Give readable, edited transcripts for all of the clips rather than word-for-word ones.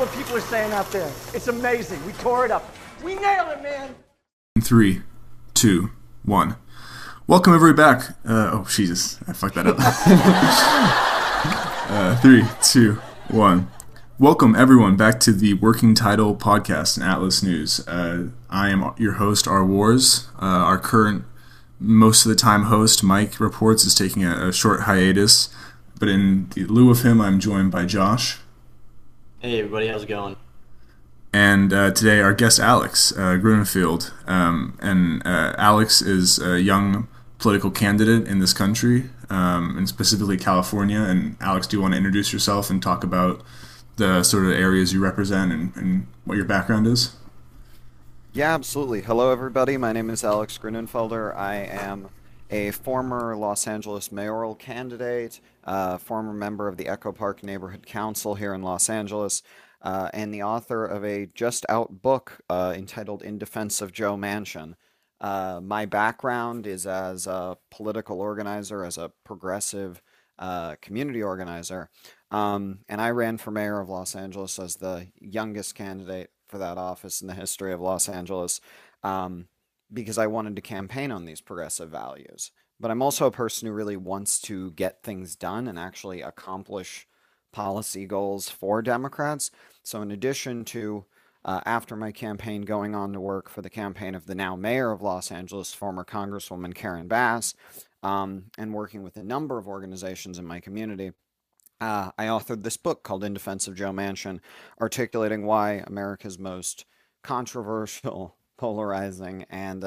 the people are saying out there. It's amazing. We tore it up. We nailed it, man. 3, 2, 1. Welcome everybody back. Oh Jesus, I fucked that up. 3, 2, 1. Welcome everyone back to the Working Title podcast in Atlas News. I am your host, R. Wars. Our current, most of the time host, Mike Reports, is taking a short hiatus. But in lieu of him, I'm joined by Josh. Hey everybody, how's it going? And today our guest, Alex Grunenfeld. Alex is a young political candidate in this country, and specifically California. And Alex, do you want to introduce yourself and talk about the sort of areas you represent and what your background is? Yeah, absolutely. Hello, everybody. My name is Alex Grunenfelder. I am a former Los Angeles mayoral candidate, former member of the Echo Park Neighborhood Council here in Los Angeles, and the author of a just-out book entitled In Defense of Joe Manchin. My background is as a political organizer, as a progressive community organizer, and I ran for mayor of Los Angeles as the youngest candidate for that office in the history of Los Angeles, because I wanted to campaign on these progressive values. But I'm also a person who really wants to get things done and actually accomplish policy goals for Democrats. So in addition to, after my campaign, going on to work for the campaign of the now mayor of Los Angeles, former Congresswoman Karen Bass, and working with a number of organizations in my community, I authored this book called In Defense of Joe Manchin, articulating why America's most controversial, polarizing, and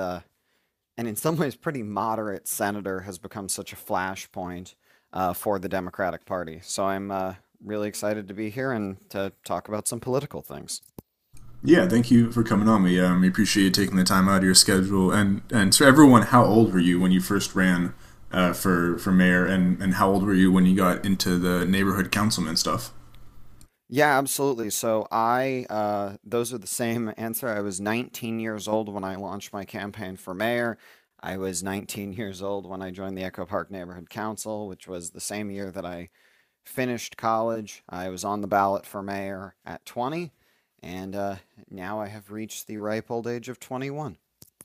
in some ways pretty moderate senator has become such a flashpoint for the Democratic Party. So I'm really excited to be here and to talk about some political things. Yeah, thank you for coming on. We appreciate you taking the time out of your schedule. And so everyone, how old were you when you first ran for mayor, and how old were you when you got into the neighborhood councilman stuff? Yeah, absolutely. So those are the same answer. I was 19 years old when I launched my campaign for mayor. I was 19 years old when I joined the Echo Park Neighborhood Council, which was the same year that I finished college. I was on the ballot for mayor at 20, and now I have reached the ripe old age of 21.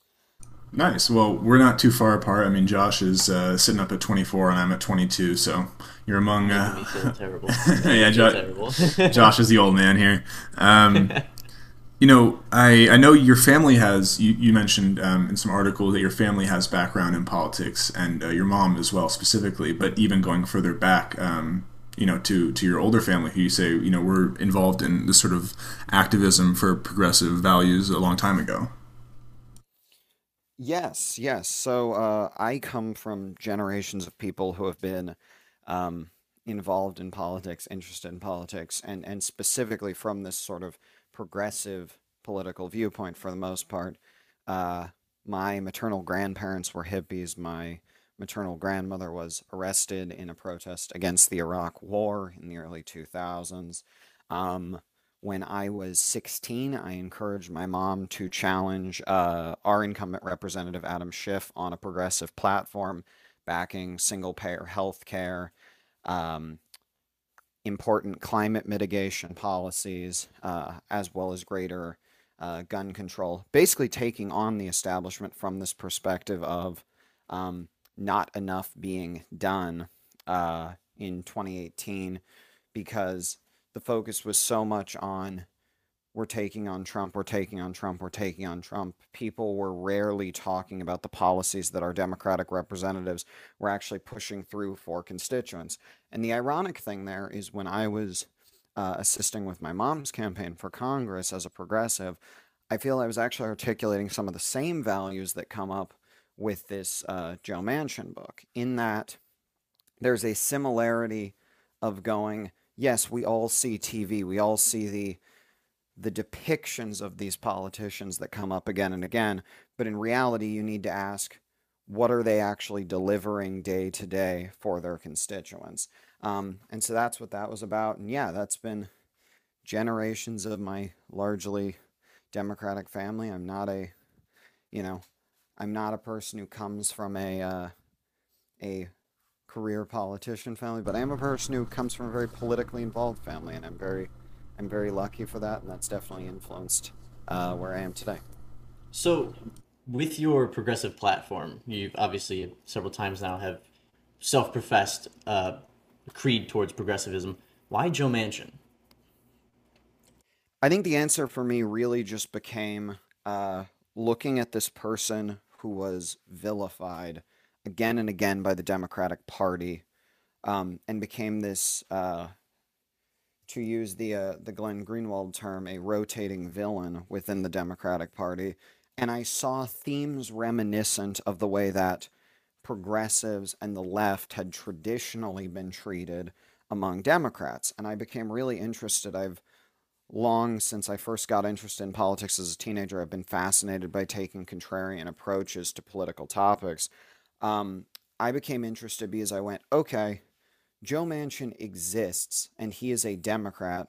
Nice. Well, we're not too far apart. I mean, Josh is sitting up at 24 and I'm at 22, so you're among... Making me feel terrible. Yeah, Terrible. Josh is the old man here. You know, I know your family has, you mentioned in some articles that your family has background in politics, and your mom as well specifically, but even going further back, you know, to your older family who you say, you know, were involved in this sort of activism for progressive values a long time ago. Yes, yes. So I come from generations of people who have been involved in politics, interested in politics, and specifically from this sort of progressive political viewpoint for the most part. My maternal grandparents were hippies. My maternal grandmother was arrested in a protest against the Iraq War in the early 2000s. When I was 16, I encouraged my mom to challenge our incumbent representative, Adam Schiff, on a progressive platform backing single-payer health care, important climate mitigation policies, as well as greater gun control. Basically taking on the establishment from this perspective of not enough being done in 2018, because the focus was so much on we're taking on Trump, we're taking on Trump, we're taking on Trump. People were rarely talking about the policies that our Democratic representatives were actually pushing through for constituents. And the ironic thing there is when I was assisting with my mom's campaign for Congress as a progressive, I feel I was actually articulating some of the same values that come up with this Joe Manchin book, in that there's a similarity of going, yes, we all see TV, we all see the depictions of these politicians that come up again and again, but in reality, you need to ask, what are they actually delivering day to day for their constituents? And so that's what that was about. And yeah, that's been generations of my largely Democratic family. I'm not a person who comes from a career politician family, but I am a person who comes from a very politically involved family, and I'm very I'm very lucky for that, and that's definitely influenced where I am today. So, with your progressive platform, you've obviously several times now have self-professed creed towards progressivism. Why Joe Manchin? I think the answer for me really just became uh, looking at this person who was vilified again and again by the Democratic Party, and became this, to use the Glenn Greenwald term, a rotating villain within the Democratic Party. And I saw themes reminiscent of the way that progressives and the left had traditionally been treated among Democrats. And I became really interested. I've long since I first got interested in politics as a teenager, I've been fascinated by taking contrarian approaches to political topics. Um, I became interested because I went, okay, Joe Manchin exists and he is a Democrat,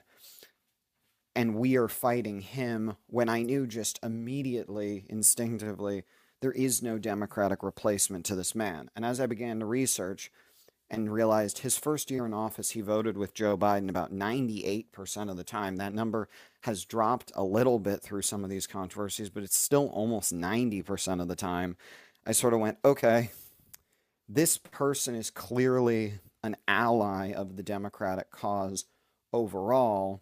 and we are fighting him when I knew just immediately, instinctively, there is no Democratic replacement to this man. And as I began to research and realized his first year in office, he voted with Joe Biden about 98% of the time. That number has dropped a little bit through some of these controversies, but it's still almost 90% of the time. I sort of went, okay, this person is clearly an ally of the Democratic cause overall.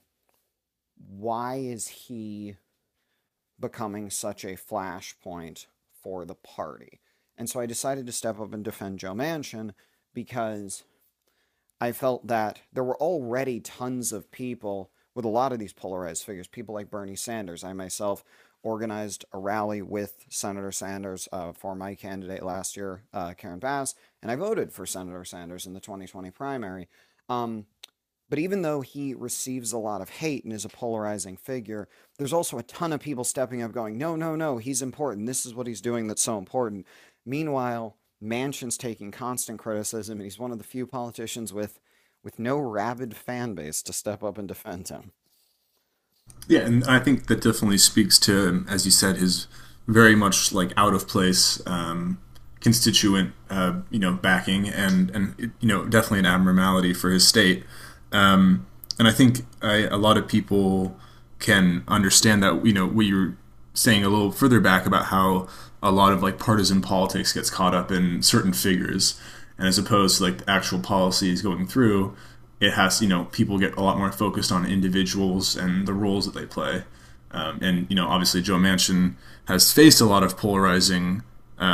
Why is he becoming such a flashpoint for the party? And so I decided to step up and defend Joe Manchin because I felt that there were already tons of people with a lot of these polarized figures, people like Bernie Sanders. I myself organized a rally with Senator Sanders for my candidate last year, Karen Bass, and I voted for Senator Sanders in the 2020 primary. Um, but even though he receives a lot of hate and is a polarizing figure, there's also a ton of people stepping up going, no, no, no, he's important. This is what he's doing that's so important. Meanwhile, Manchin's taking constant criticism, and he's one of the few politicians with no rabid fan base to step up and defend him. Yeah, and I think that definitely speaks to, as you said, his very much like out of place constituent, backing, and definitely an abnormality for his state. And I think a lot of people can understand that. What you were saying a little further back about how a lot of like partisan politics gets caught up in certain figures, and as opposed to like the actual policies going through, it has people get a lot more focused on individuals and the roles that they play. And obviously Joe Manchin has faced a lot of polarizing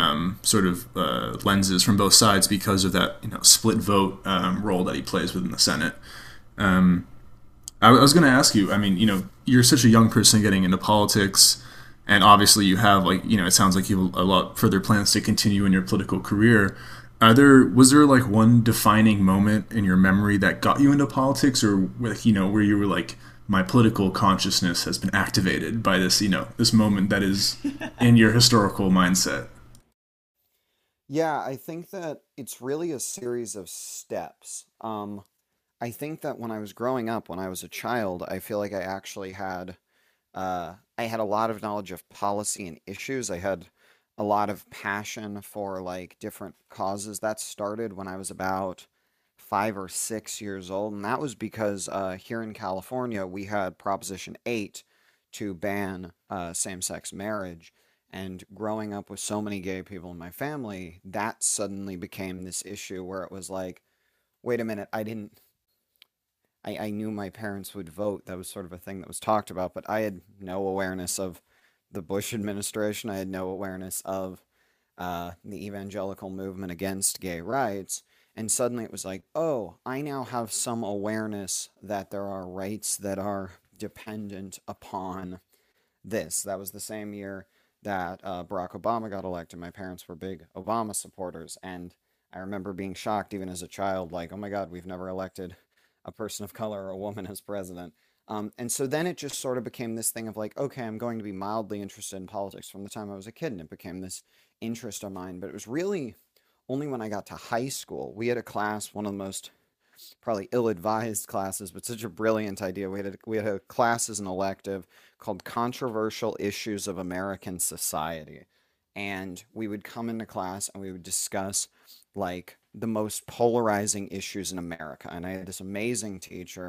lenses from both sides because of that split vote role that he plays within the Senate. I was going to ask you. I mean, you're such a young person getting into politics, and obviously you have it sounds like you have a lot further plans to continue in your political career. Was there like one defining moment in your memory that got you into politics, or where you were like, my political consciousness has been activated by this moment that is in your historical mindset? Yeah, I think that it's really a series of steps. I think that when I was growing up, when I was a child, I feel like I had a lot of knowledge of policy and issues. I had a lot of passion for like different causes. That started when I was about 5 or 6 years old, and that was because here in California we had Proposition 8 to ban same-sex marriage. And growing up with so many gay people in my family, that suddenly became this issue where it was like, wait a minute, I knew my parents would vote. That was sort of a thing that was talked about, but I had no awareness of the Bush administration. I had no awareness of the evangelical movement against gay rights. And suddenly it was like, oh, I now have some awareness that there are rights that are dependent upon this. That was the same year that Barack Obama got elected. My parents were big Obama supporters, and I remember being shocked even as a child, like, oh my God, we've never elected a person of color or a woman as president. And so then it just sort of became this thing of like, okay, I'm going to be mildly interested in politics from the time I was a kid, and it became this interest of mine. But it was really only when I got to high school. We had a class, one of the most probably ill-advised classes, but such a brilliant idea. We had a class as an elective called Controversial Issues of American Society. And we would come into class and we would discuss like the most polarizing issues in America. And I had this amazing teacher,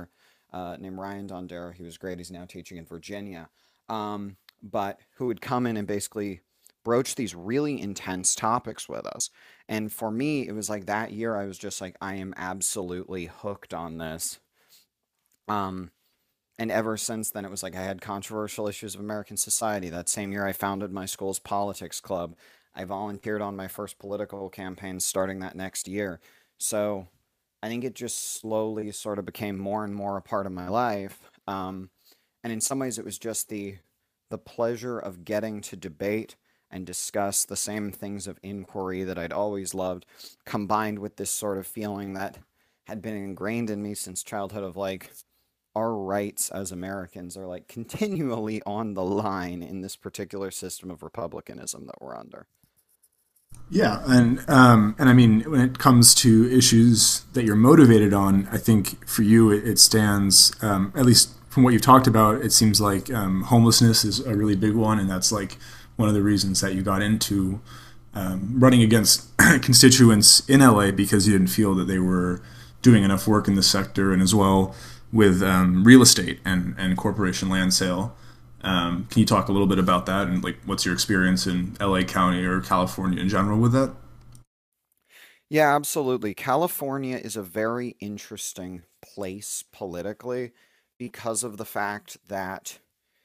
named Ryan Dondero. He was great. He's now teaching in Virginia. But who would come in and basically broach these really intense topics with us. And for me, it was like that year I was just like, I am absolutely hooked on this. Um, and ever since then, it was like I had controversial issues of American society. That same year, I founded my school's politics club. I volunteered on my first political campaign starting that next year. So I think it just slowly sort of became more and more a part of my life. And in some ways, it was just the pleasure of getting to debate and discuss the same things of inquiry that I'd always loved, combined with this sort of feeling that had been ingrained in me since childhood of like, our rights as Americans are like continually on the line in this particular system of republicanism that we're under. Yeah, and I mean, when it comes to issues that you're motivated on, I think for you it stands, at least from what you've talked about, it seems like homelessness is a really big one, and that's like one of the reasons that you got into running against constituents in LA because you didn't feel that they were doing enough work in the sector, and as well with real estate and corporation land sale. Can you talk a little bit about that and like what's your experience in LA County or California in general with that? Yeah, absolutely. California is a very interesting place politically because of the fact that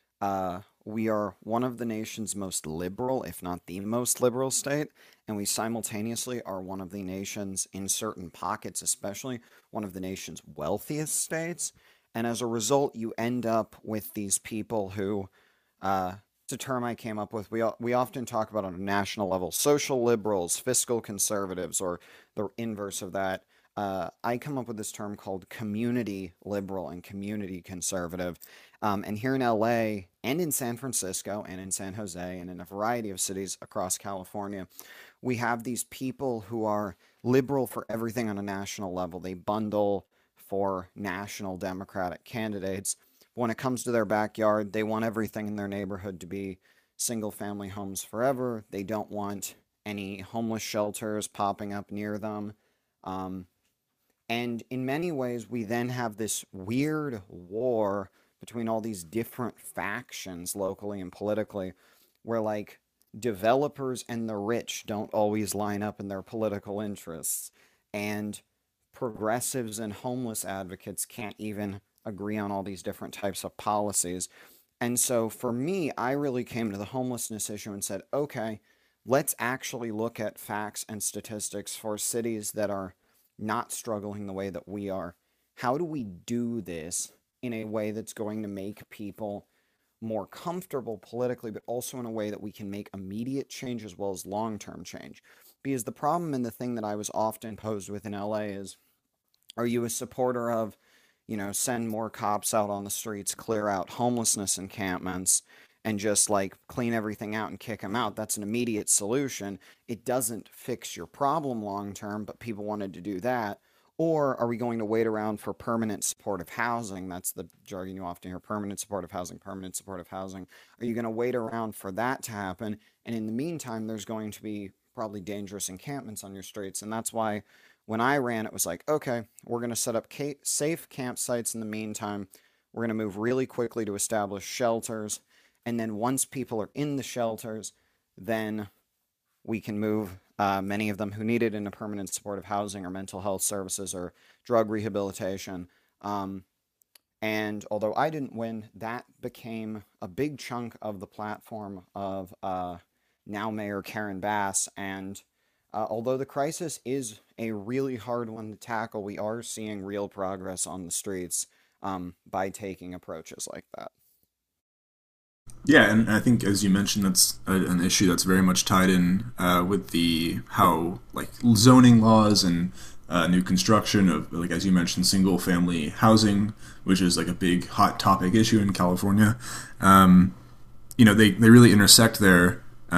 we are one of the nation's most liberal, if not the most liberal state, and we simultaneously are one of the nation's, in certain pockets especially, one of the nation's wealthiest states. And as a result, you end up with these people who, it's a term I came up with, we often talk about on a national level, social liberals, fiscal conservatives, or the inverse of that. I come up with this term called community liberal and community conservative. And here in LA and in San Francisco and in San Jose and in a variety of cities across California, we have these people who are liberal for everything on a national level. They bundle for national Democratic candidates. When it comes to their backyard, they want everything in their neighborhood to be single family homes forever. They don't want any homeless shelters popping up near them. Um, and in many ways, we then have this weird war between all these different factions locally and politically, where like developers and the rich don't always line up in their political interests. And progressives and homeless advocates can't even agree on all these different types of policies. And so for me, I really came to the homelessness issue and said, okay, let's actually look at facts and statistics for cities that are not struggling the way that we are. How do we do this in a way that's going to make people more comfortable politically, but also in a way that we can make immediate change as well as long-term change? Because the problem and the thing that I was often posed with in LA is, are you a supporter of, send more cops out on the streets, clear out homelessness encampments, and just like clean everything out and kick them out? That's an immediate solution. It doesn't fix your problem long term, but people wanted to do that. Or are we going to wait around for permanent supportive housing? That's the jargon you often hear, permanent supportive housing, permanent supportive housing. Are you going to wait around for that to happen? And in the meantime, there's going to be probably dangerous encampments on your streets. And that's why when I ran, it was like, okay, we're going to set up safe campsites in the meantime. We're going to move really quickly to establish shelters. And then once people are in the shelters, then we can move many of them who need it into permanent supportive housing or mental health services or drug rehabilitation. And although I didn't win, that became a big chunk of the platform of now Mayor Karen Bass. And although the crisis is a really hard one to tackle, we are seeing real progress on the streets by taking approaches like that. Yeah, and I think as you mentioned, that's an issue that's very much tied in with the how like zoning laws and new construction of, like as you mentioned, single family housing, which is like a big hot topic issue in California. They really intersect there.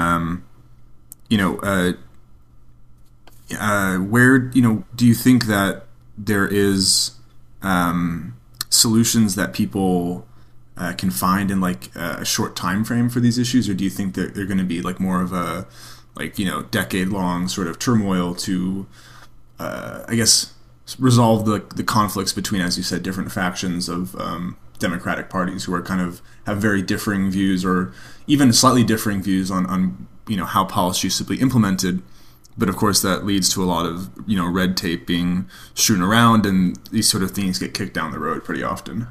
Where do you think that there is solutions that people can find in like a short time frame for these issues, or do you think that they're going to be like more of a decade long sort of turmoil to I guess resolve the conflicts between, as you said, different factions of Democratic parties who are kind of have very differing views or even slightly differing views on how policy should be implemented. But of course, that leads to a lot of red tape being strewn around, and these sort of things get kicked down the road pretty often.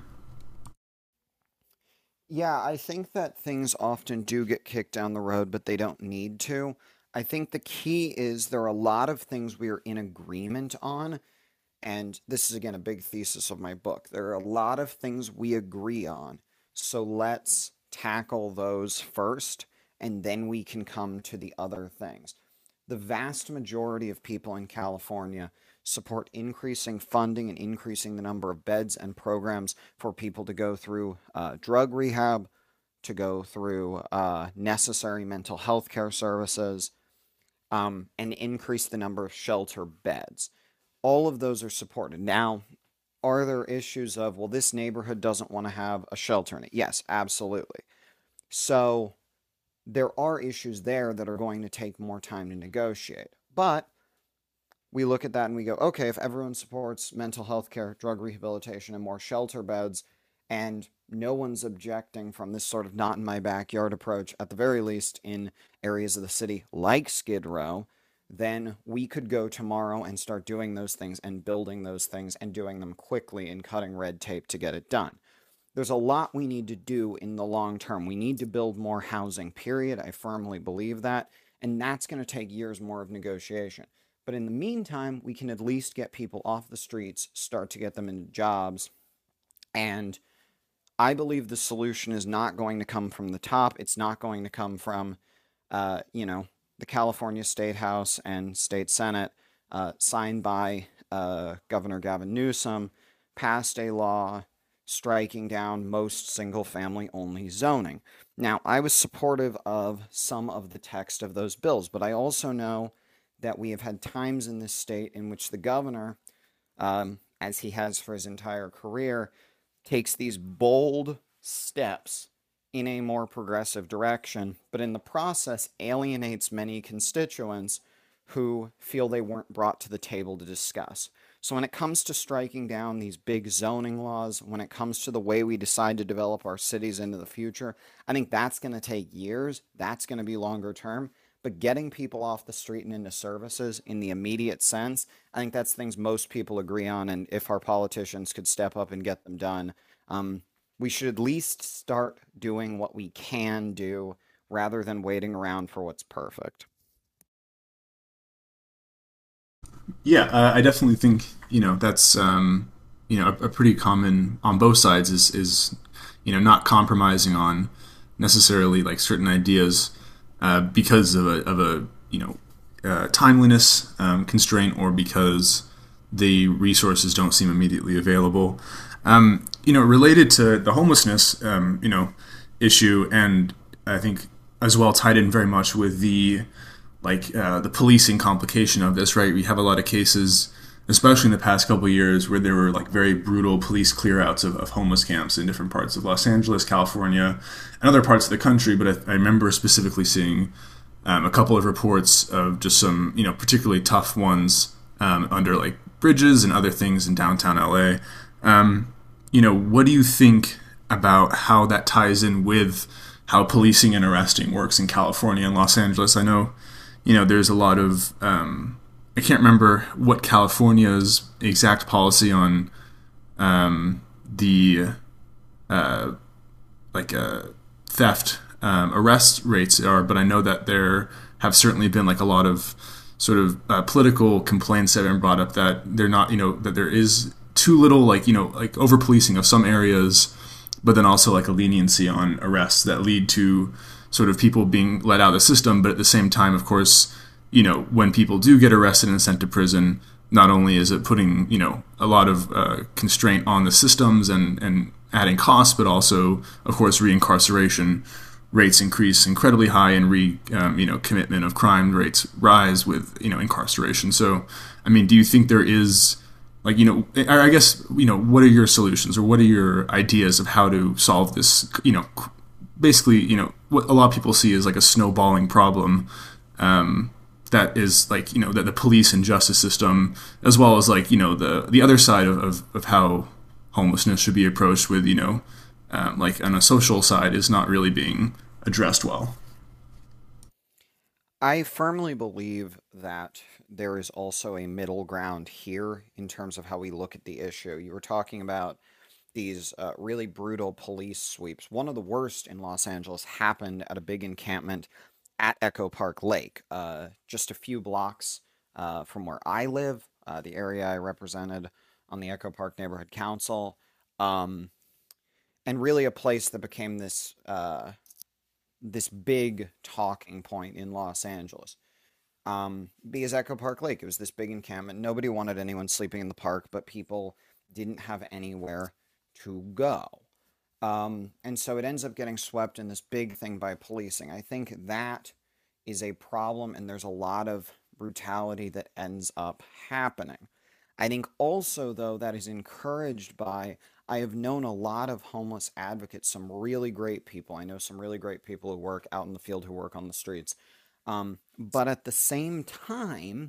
Yeah, I think that things often do get kicked down the road, but they don't need to. I think the key is there are a lot of things we are in agreement on, and this is again a big thesis of my book. There are a lot of things we agree on, so let's tackle those first, and then we can come to the other things. The vast majority of people in California support increasing funding and increasing the number of beds and programs for people to go through drug rehab, to go through necessary mental health care services, and increase the number of shelter beds. All of those are supported. Now, are there issues of, well, this neighborhood doesn't want to have a shelter in it? Yes, absolutely. So there are issues there that are going to take more time to negotiate. But we look at that and we go, okay, if everyone supports mental health care, drug rehabilitation, and more shelter beds, and no one's objecting from this sort of not in my backyard approach, at the very least in areas of the city like Skid Row, then we could go tomorrow and start doing those things and building those things and doing them quickly and cutting red tape to get it done. There's a lot we need to do in the long term. We need to build more housing, period. I firmly believe that. And that's going to take years more of negotiation. But in the meantime, we can at least get people off the streets, start to get them into jobs. And I believe the solution is not going to come from the top. It's not going to come from, the California State House and State Senate, signed by Governor Gavin Newsom, passed a law striking down most single-family only zoning. Now, I was supportive of some of the text of those bills, but I also know that we have had times in this state in which the governor, as he has for his entire career, takes these bold steps in a more progressive direction, but in the process alienates many constituents who feel they weren't brought to the table to discuss. So when it comes to striking down these big zoning laws, when it comes to the way we decide to develop our cities into the future, I think that's going to take years. That's going to be longer term. But getting people off the street and into services in the immediate sense, I think that's things most people agree on. And if our politicians could step up and get them done, we should at least start doing what we can do rather than waiting around for what's perfect. Yeah, I definitely think that's a pretty common on both sides is not compromising on necessarily like certain ideas because of a timeliness constraint or because the resources don't seem immediately available. Related to the homelessness issue, and I think as well tied in very much with the policing complication of this, right? We have a lot of cases, especially in the past couple of years, where there were like very brutal police clearouts of homeless camps in different parts of Los Angeles, California, and other parts of the country. But I remember specifically seeing a couple of reports of just some, particularly tough ones under like bridges and other things in downtown LA. What do you think about how that ties in with how policing and arresting works in California and Los Angeles? I know there's a lot of, I can't remember what California's exact policy on the theft arrest rates are, but I know that there have certainly been like a lot of sort of political complaints that have been brought up that they're not, that there is too little over policing of some areas, but then also like a leniency on arrests that lead to sort of people being let out of the system. But at the same time, of course, when people do get arrested and sent to prison, not only is it putting, a lot of constraint on the systems and adding costs, but also, of course, reincarceration rates increase incredibly high and commitment of crime rates rise with, incarceration. So, I mean, do you think there is I guess, what are your solutions or what are your ideas of how to solve this, basically, what a lot of people see is like a snowballing problem that that is like, that the police and justice system, as well as like, the other side of how homelessness should be approached with, like on a social side, is not really being addressed well. I firmly believe that there is also a middle ground here in terms of how we look at the issue. You were talking about these really brutal police sweeps. One of the worst in Los Angeles happened at a big encampment at Echo Park Lake, just a few blocks from where I live, the area I represented on the Echo Park Neighborhood Council, um, and really a place that became this big talking point in Los Angeles. Because Echo Park Lake, it was this big encampment. Nobody wanted anyone sleeping in the park, but people didn't have anywhere to go. And so it ends up getting swept in this big thing by policing. I think that is a problem, and there's a lot of brutality that ends up happening. I think also, though, that is encouraged by, I have known a lot of homeless advocates, some really great people. I know some really great people who work out in the field, who work on the streets. But at the same time,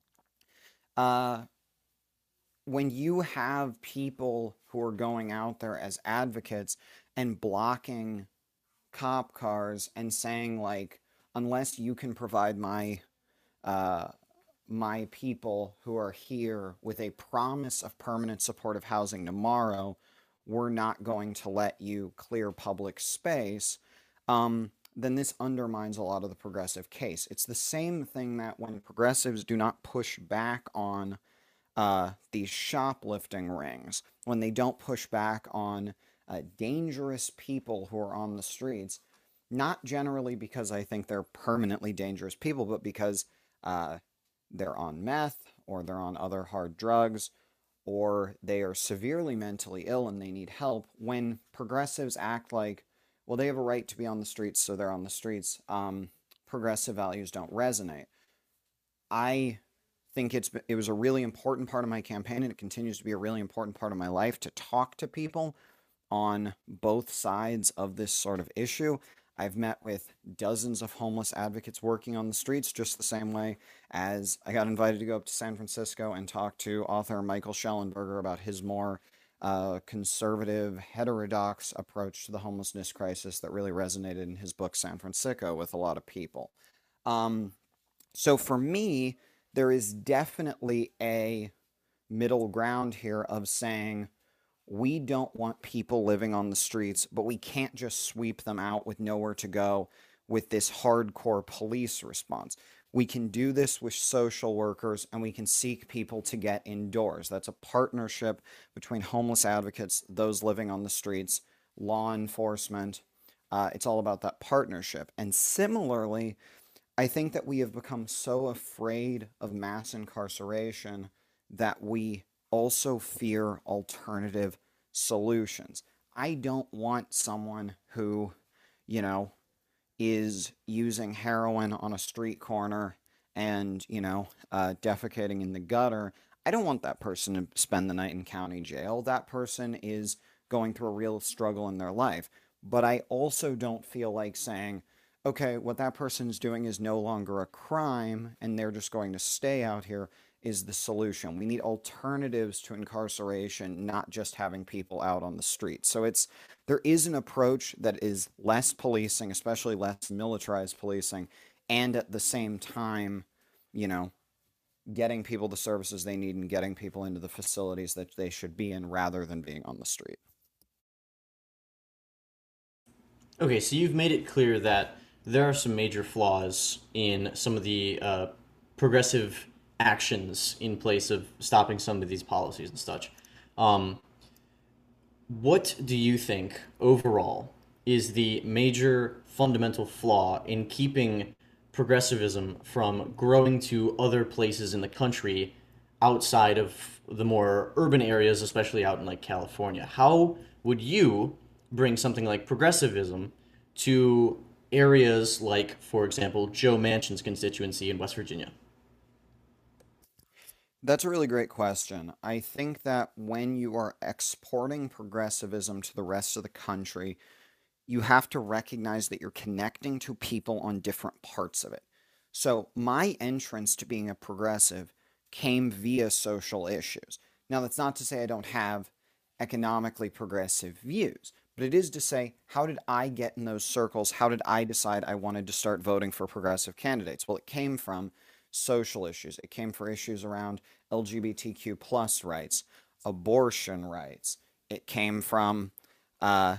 uh, when you have people who are going out there as advocates and blocking cop cars and saying, like, unless you can provide uh, my people who are here with a promise of permanent supportive housing tomorrow, we're not going to let you clear public space, then this undermines a lot of the progressive case. It's the same thing that when progressives do not push back on these shoplifting rings, when they don't push back on dangerous people who are on the streets, not generally because I think they're permanently dangerous people, but because uh, they're on meth or they're on other hard drugs or they are severely mentally ill and they need help. When progressives act like, well, they have a right to be on the streets, so they're on the streets, progressive values don't resonate. I think it was a really important part of my campaign, and it continues to be a really important part of my life to talk to people on both sides of this sort of issue. I've met with dozens of homeless advocates working on the streets, just the same way as I got invited to go up to San Francisco and talk to author Michael Schellenberger about his more conservative, heterodox approach to the homelessness crisis that really resonated in his book San Francisco with a lot of people. Um, so for me, there is definitely a middle ground here of saying we don't want people living on the streets, but we can't just sweep them out with nowhere to go with this hardcore police response. We can do this with social workers, and we can seek people to get indoors. That's a partnership between homeless advocates, those living on the streets, law enforcement. It's all about that partnership. And similarly, I think that we have become so afraid of mass incarceration that we also fear alternative solutions. I don't want someone who, you know, is using heroin on a street corner and, defecating in the gutter. I don't want that person to spend the night in county jail. That person is going through a real struggle in their life. But I also don't feel like saying, okay, what that person's doing is no longer a crime and they're just going to stay out here is the solution. We need alternatives to incarceration, not just having people out on the street. So there is an approach that is less policing, especially less militarized policing, and at the same time, you know, getting people the services they need and getting people into the facilities that they should be in rather than being on the street. Okay, so you've made it clear that there are some major flaws in some of the progressive actions in place of stopping some of these policies and such. Um, what do you think overall is the major fundamental flaw in keeping progressivism from growing to other places in the country outside of the more urban areas, especially out in like California? How would you bring something like progressivism to areas like, for example, Joe Manchin's constituency in West Virginia? That's a really great question. I think that when you are exporting progressivism to the rest of the country, you have to recognize that you're connecting to people on different parts of it. So my entrance to being a progressive came via social issues. Now, that's not to say I don't have economically progressive views, but it is to say, how did I get in those circles? How did I decide I wanted to start voting for progressive candidates? Well, it came from social issues. It came for issues around LGBTQ plus rights, abortion rights. It came from uh,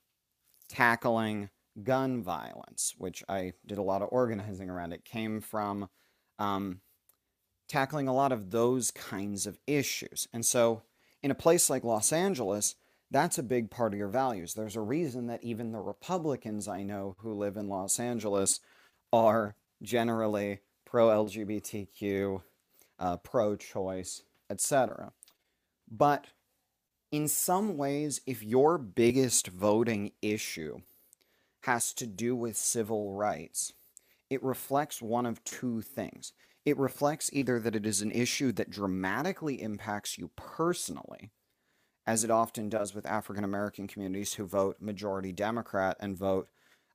tackling gun violence, which I did a lot of organizing around. It came from um, tackling a lot of those kinds of issues. And so, in a place like Los Angeles, that's a big part of your values. There's a reason that even the Republicans I know who live in Los Angeles are generally pro LGBTQ, pro choice, etc. But in some ways, if your biggest voting issue has to do with civil rights, it reflects one of two things. It reflects either that it is an issue that dramatically impacts you personally, as it often does with African American communities who vote majority Democrat and vote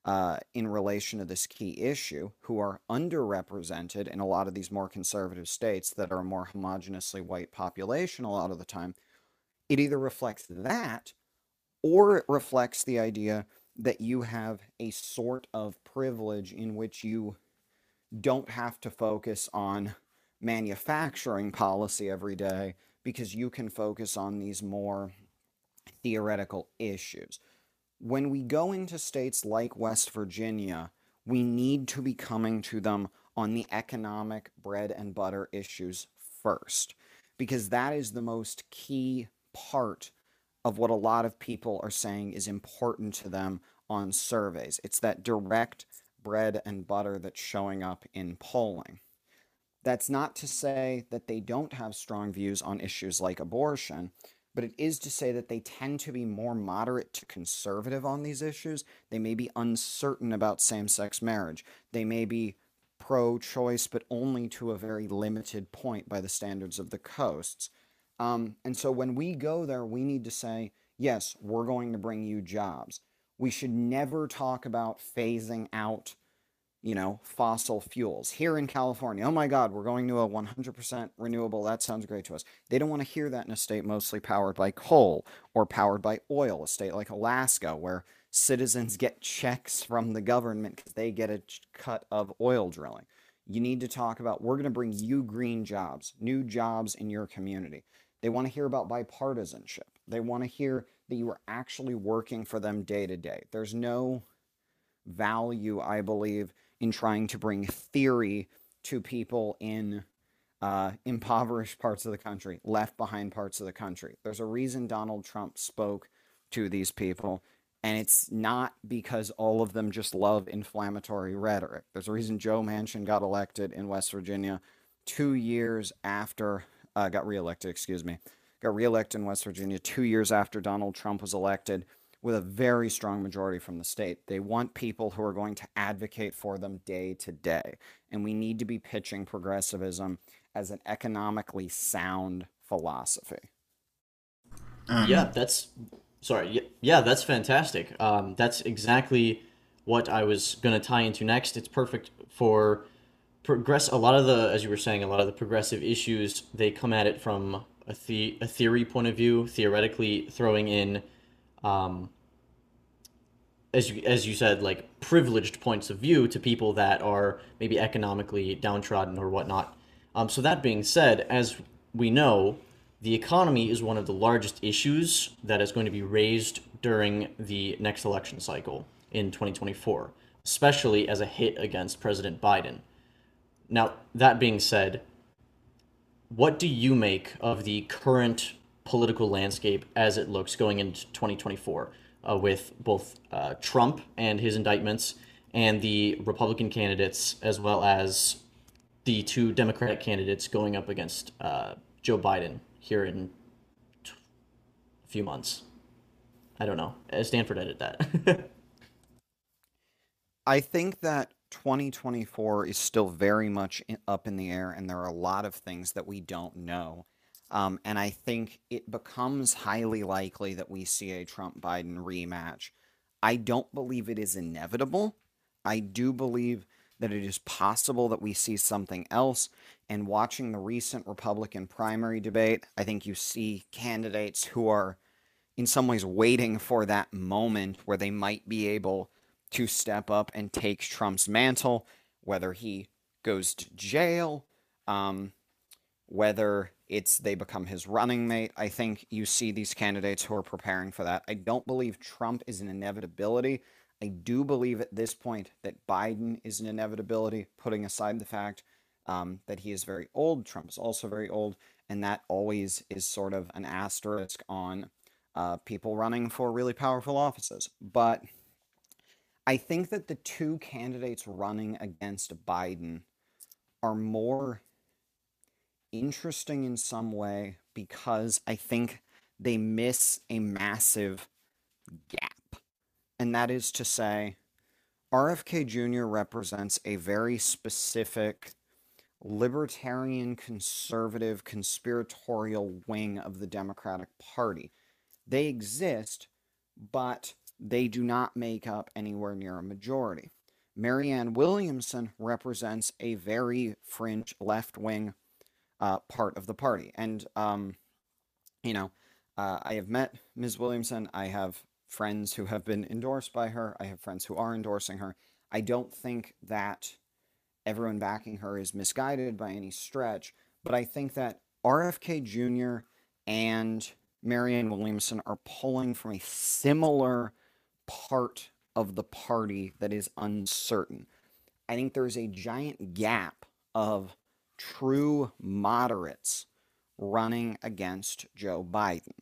in relation to this key issue, who are underrepresented in a lot of these more conservative states that are a more homogeneously white population a lot of the time. It either reflects that or it reflects the idea that you have a sort of privilege in which you don't have to focus on manufacturing policy every day because you can focus on these more theoretical issues. When we go into states like West Virginia, we need to be coming to them on the economic bread and butter issues first, because that is the most key part of what a lot of people are saying is important to them on surveys. It's that direct bread and butter that's showing up in polling. That's not to say that they don't have strong views on issues like abortion, but it is to say that they tend to be more moderate to conservative on these issues. They may be uncertain about same sex marriage. They may be pro choice, but only to a very limited point by the standards of the coasts. And so when we go there, we need to say, yes, we're going to bring you jobs. We should never talk about phasing out, fossil fuels. Here in California, oh my God, we're going to a 100% renewable. That sounds great to us. They don't want to hear that in a state mostly powered by coal or powered by oil, a state like Alaska, where citizens get checks from the government because they get a cut of oil drilling. You need to talk about, we're going to bring you green jobs, new jobs in your community. They want to hear about bipartisanship. They want to hear that you are actually working for them day to day. There's no value, I believe, in trying to bring theory to people in impoverished parts of the country, left behind parts of the country. There's a reason Donald Trump spoke to these people, and it's not because all of them just love inflammatory rhetoric. There's a reason Joe Manchin got elected in West Virginia 2 years after, got reelected in West Virginia 2 years after Donald Trump was elected, with a very strong majority from the state. They want people who are going to advocate for them day to day. And we need to be pitching progressivism as an economically sound philosophy. Yeah, that's sorry. Yeah, that's fantastic. That's exactly what I was going to tie into next. It's perfect for a lot of the, as you were saying, a lot of the progressive issues, they come at it from a theory point of view, theoretically throwing in as you said, like privileged points of view to people that are maybe economically downtrodden or whatnot. So that being said, as we know, the economy is one of the largest issues that is going to be raised during the next election cycle in 2024, especially as a hit against President Biden. Now, that being said, what do you make of the current political landscape as it looks going into 2024 with both Trump and his indictments and the Republican candidates, as well as the two Democratic candidates going up against Joe Biden here in a few months? I don't know. Stanford edit that. I think that 2024 is still very much up in the air, and there are a lot of things that we don't know. And I think it becomes highly likely that we see a Trump Biden rematch. I don't believe it is inevitable. I do believe that it is possible that we see something else. And watching the recent Republican primary debate, I think you see candidates who are in some ways waiting for that moment where they might be able to step up and take Trump's mantle, whether he goes to jail, whether it's they become his running mate. I think you see these candidates who are preparing for that. I don't believe Trump is an inevitability. I do believe at this point that Biden is an inevitability, putting aside the fact that he is very old. Trump is also very old, and that always is sort of an asterisk on people running for really powerful offices. But I think that the two candidates running against Biden are more interesting in some way because I think they miss a massive gap. And that is to say, RFK Jr. represents a very specific libertarian, conservative, conspiratorial wing of the Democratic Party. They exist, but they do not make up anywhere near a majority. Marianne Williamson represents a very fringe left-wing part of the party. And, I have met Ms. Williamson. I have friends who have been endorsed by her. I have friends who are endorsing her. I don't think that everyone backing her is misguided by any stretch, but I think that RFK Jr. and Marianne Williamson are pulling from a similar part of the party that is uncertain. I think there's a giant gap of true moderates running against Joe Biden.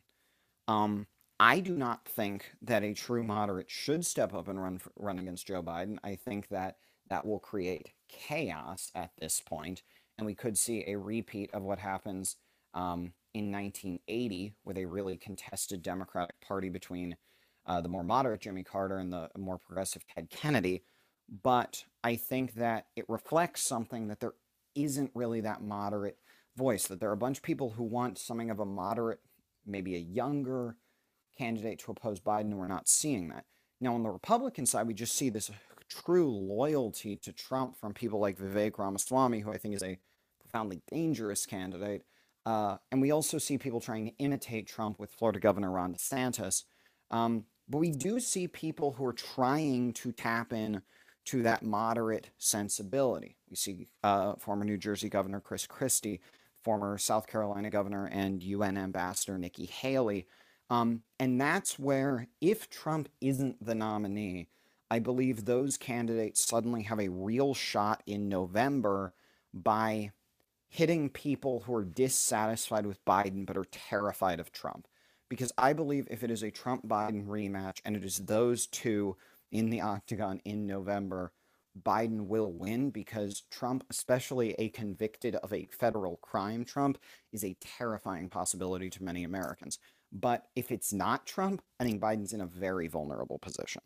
I do not think that a true moderate should step up and run against Joe Biden. I think that will create chaos at this point, and we could see a repeat of what happens in 1980 with a really contested Democratic Party between the more moderate Jimmy Carter and the more progressive Ted Kennedy. But I think that it reflects something that there isn't really that moderate voice, that there are a bunch of people who want something of a moderate, maybe a younger candidate to oppose Biden, and we're not seeing that. Now, on the Republican side, we just see this true loyalty to Trump from people like Vivek Ramaswamy, who I think is a profoundly dangerous candidate. And we also see people trying to imitate Trump with Florida Governor Ron DeSantis. But we do see people who are trying to tap in to that moderate sensibility. We see former New Jersey Governor Chris Christie, former South Carolina Governor and UN Ambassador Nikki Haley. And that's where, if Trump isn't the nominee, I believe those candidates suddenly have a real shot in November by hitting people who are dissatisfied with Biden but are terrified of Trump. Because I believe if it is a Trump-Biden rematch and it is those two in the octagon in November, Biden will win, because Trump, especially a convicted of a federal crime Trump, is a terrifying possibility to many Americans. But if it's not Trump, I think Biden's in a very vulnerable position.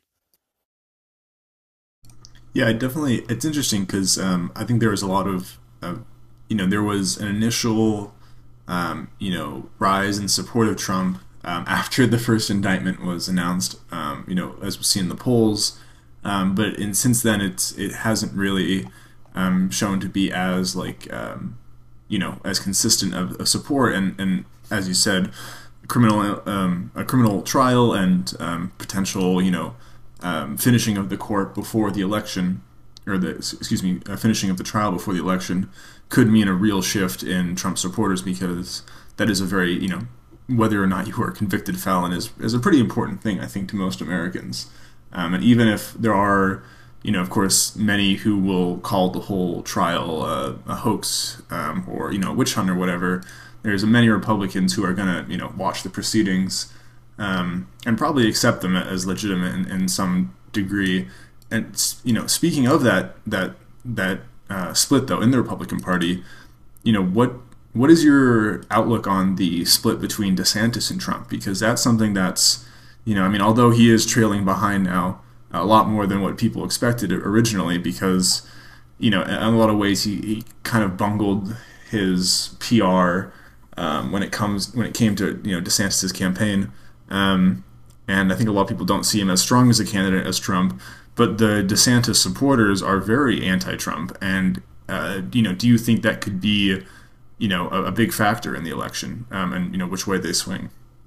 Yeah, definitely. It's interesting because I think there was a lot of, there was an initial, rise in support of Trump after the first indictment was announced, as we see in the polls. But since then, it hasn't really shown to be as as consistent of support. And as you said, a criminal trial and potential, finishing of the court before the election, or finishing of the trial before the election, could mean a real shift in Trump supporters, because that is a very, whether or not you are a convicted felon is a pretty important thing, I think, to most Americans. And even if there are, of course, many who will call the whole trial a hoax or, witch hunt or whatever, there's many Republicans who are going to, watch the proceedings and probably accept them as legitimate in some degree. And, speaking of that split, though, in the Republican Party, what is your outlook on the split between DeSantis and Trump? Because that's something that's, although he is trailing behind now a lot more than what people expected originally, because, in a lot of ways he kind of bungled his PR when it came to, DeSantis' campaign. And I think a lot of people don't see him as strong as a candidate as Trump. but the DeSantis supporters are very anti-Trump. And do you think that could be, a big factor in the election, and which way they swing?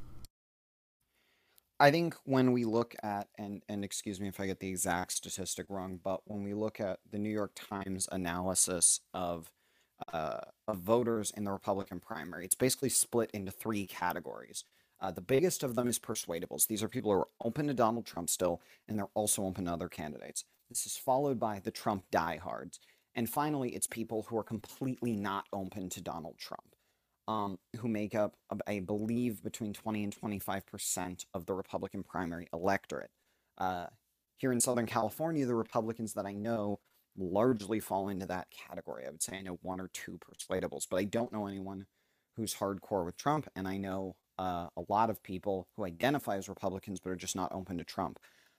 I think when we look at, and excuse me if I get the exact statistic wrong, but when we look at the New York Times analysis of voters in the Republican primary, it's basically split into three categories. The biggest of them is persuadables. These are people who are open to Donald Trump still, and they're also open to other candidates. This is followed by the Trump diehards. And finally, it's people who are completely not open to Donald Trump, who make up, I believe, between 20 and 25% of the Republican primary electorate. Here in Southern California, the Republicans that I know largely fall into that category. I would say I know one or two persuadables, but I don't know anyone who's hardcore with Trump, and I know a lot of people who identify as Republicans but are just not open to Trump.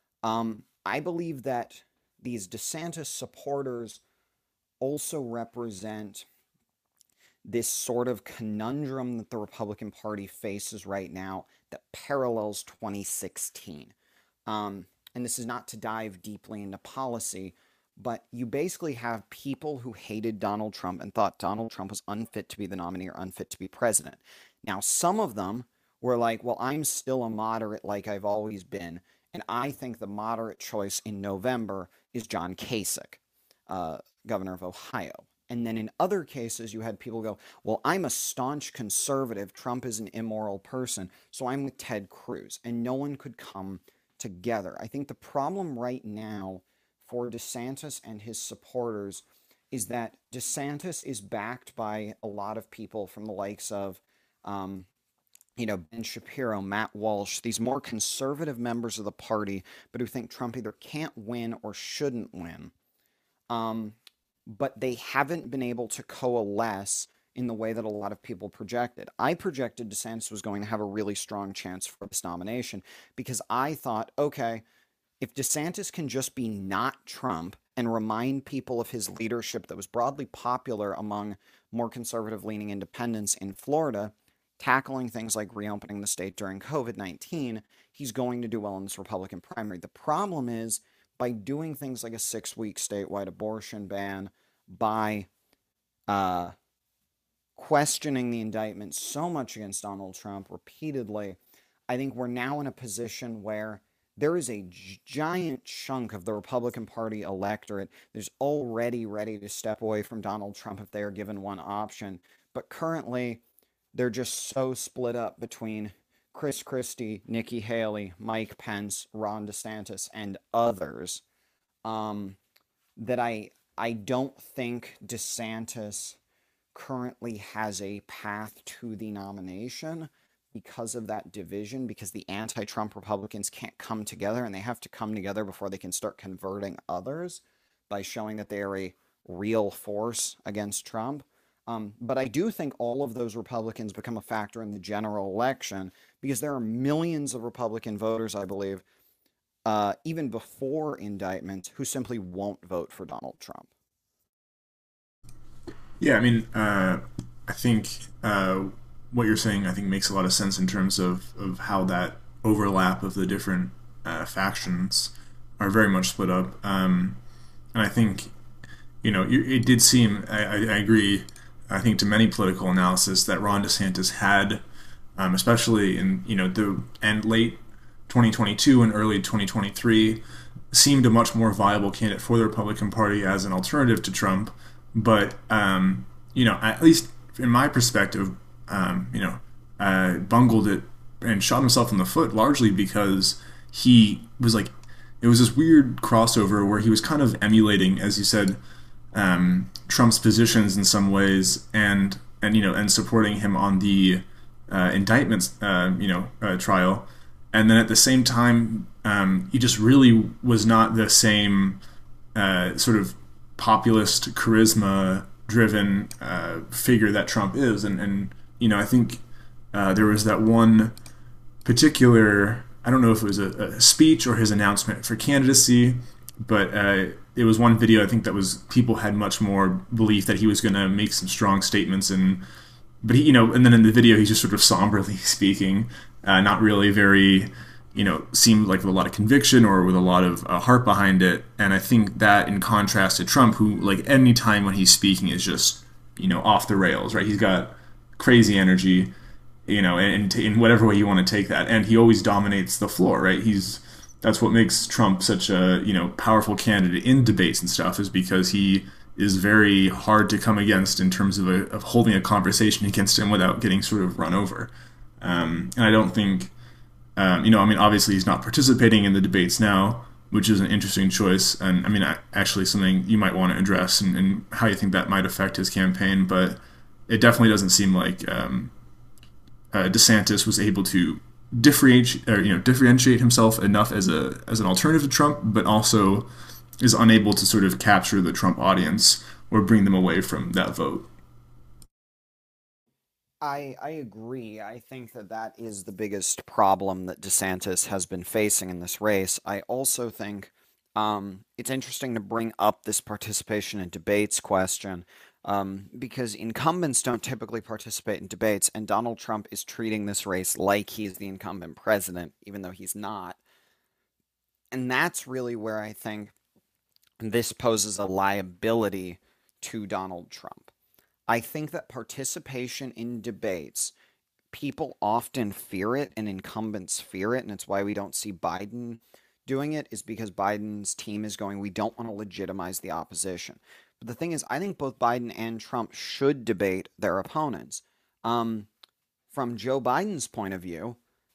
I believe that these DeSantis supporters also represent this sort of conundrum that the Republican Party faces right now that parallels 2016. And this is not to dive deeply into policy, but you basically have people who hated Donald Trump and thought Donald Trump was unfit to be the nominee or unfit to be president. Now, some of them were like, well, I'm still a moderate like I've always been, and I think the moderate choice in November is John Kasich, governor of Ohio. And then in other cases, you had people go, well, I'm a staunch conservative. Trump is an immoral person, so I'm with Ted Cruz. And no one could come together. I think the problem right now for DeSantis and his supporters is that DeSantis is backed by a lot of people from the likes of, Ben Shapiro, Matt Walsh, these more conservative members of the party, but who think Trump either can't win or shouldn't win. But they haven't been able to coalesce in the way that a lot of people projected. I projected DeSantis was going to have a really strong chance for this nomination because I thought, okay, if DeSantis can just be not Trump and remind people of his leadership that was broadly popular among more conservative-leaning independents in Florida, tackling things like reopening the state during COVID-19, he's going to do well in this Republican primary. The problem is, by doing things like a 6-week statewide abortion ban, by questioning the indictment so much against Donald Trump repeatedly, I think we're now in a position where there is a giant chunk of the Republican Party electorate that's already ready to step away from Donald Trump if they are given one option. But currently, they're just so split up between Chris Christie, Nikki Haley, Mike Pence, Ron DeSantis, and others, that I don't think DeSantis currently has a path to the nomination because of that division, because the anti-Trump Republicans can't come together, and they have to come together before they can start converting others by showing that they are a real force against Trump. But I do think all of those Republicans become a factor in the general election because there are millions of Republican voters, I believe, even before indictment, who simply won't vote for Donald Trump. Yeah, I mean, I think what you're saying, I think, makes a lot of sense in terms of how that overlap of the different factions are very much split up. And I think, it did seem, I agree, I think to many political analysis that Ron DeSantis had, especially in, the end late 2022 and early 2023, seemed a much more viable candidate for the Republican Party as an alternative to Trump. But, at least in my perspective, bungled it and shot himself in the foot largely because he was like, it was this weird crossover where he was kind of emulating, as you said, Trump's positions in some ways and supporting him on the indictments, trial. And then at the same time, he just really was not the same sort of populist, charisma-driven figure that Trump is. And I think there was that one particular, I don't know if it was a speech or his announcement for candidacy, but it was one video, I think, that was, people had much more belief that he was going to make some strong statements. But he, and then in the video, he's just sort of somberly speaking, not really very, seemed like with a lot of conviction or with a lot of heart behind it. And I think that in contrast to Trump, who like any time when he's speaking is just, off the rails, right? He's got crazy energy, and in whatever way you want to take that. And he always dominates the floor, right? That's what makes Trump such a, powerful candidate in debates and stuff, is because he is very hard to come against in terms of holding a conversation against him without getting sort of run over. And I don't think, obviously he's not participating in the debates now, which is an interesting choice. And actually something you might want to address and how you think that might affect his campaign. But it definitely doesn't seem like DeSantis was able to differentiate himself enough as an alternative to Trump, but also is unable to sort of capture the Trump audience or bring them away from that vote. I agree. I think that is the biggest problem that DeSantis has been facing in this race. I also think it's interesting to bring up this participation in debates question, because incumbents don't typically participate in debates, and Donald Trump is treating this race like he's the incumbent president, even though he's not. And that's really where I think this poses a liability to Donald Trump. I think that participation in debates, people often fear it, and incumbents fear it, and it's why we don't see Biden doing it, is because Biden's team is going, we don't want to legitimize the opposition. But the thing is, I think both Biden and Trump should debate their opponents. From Joe Biden's point of view,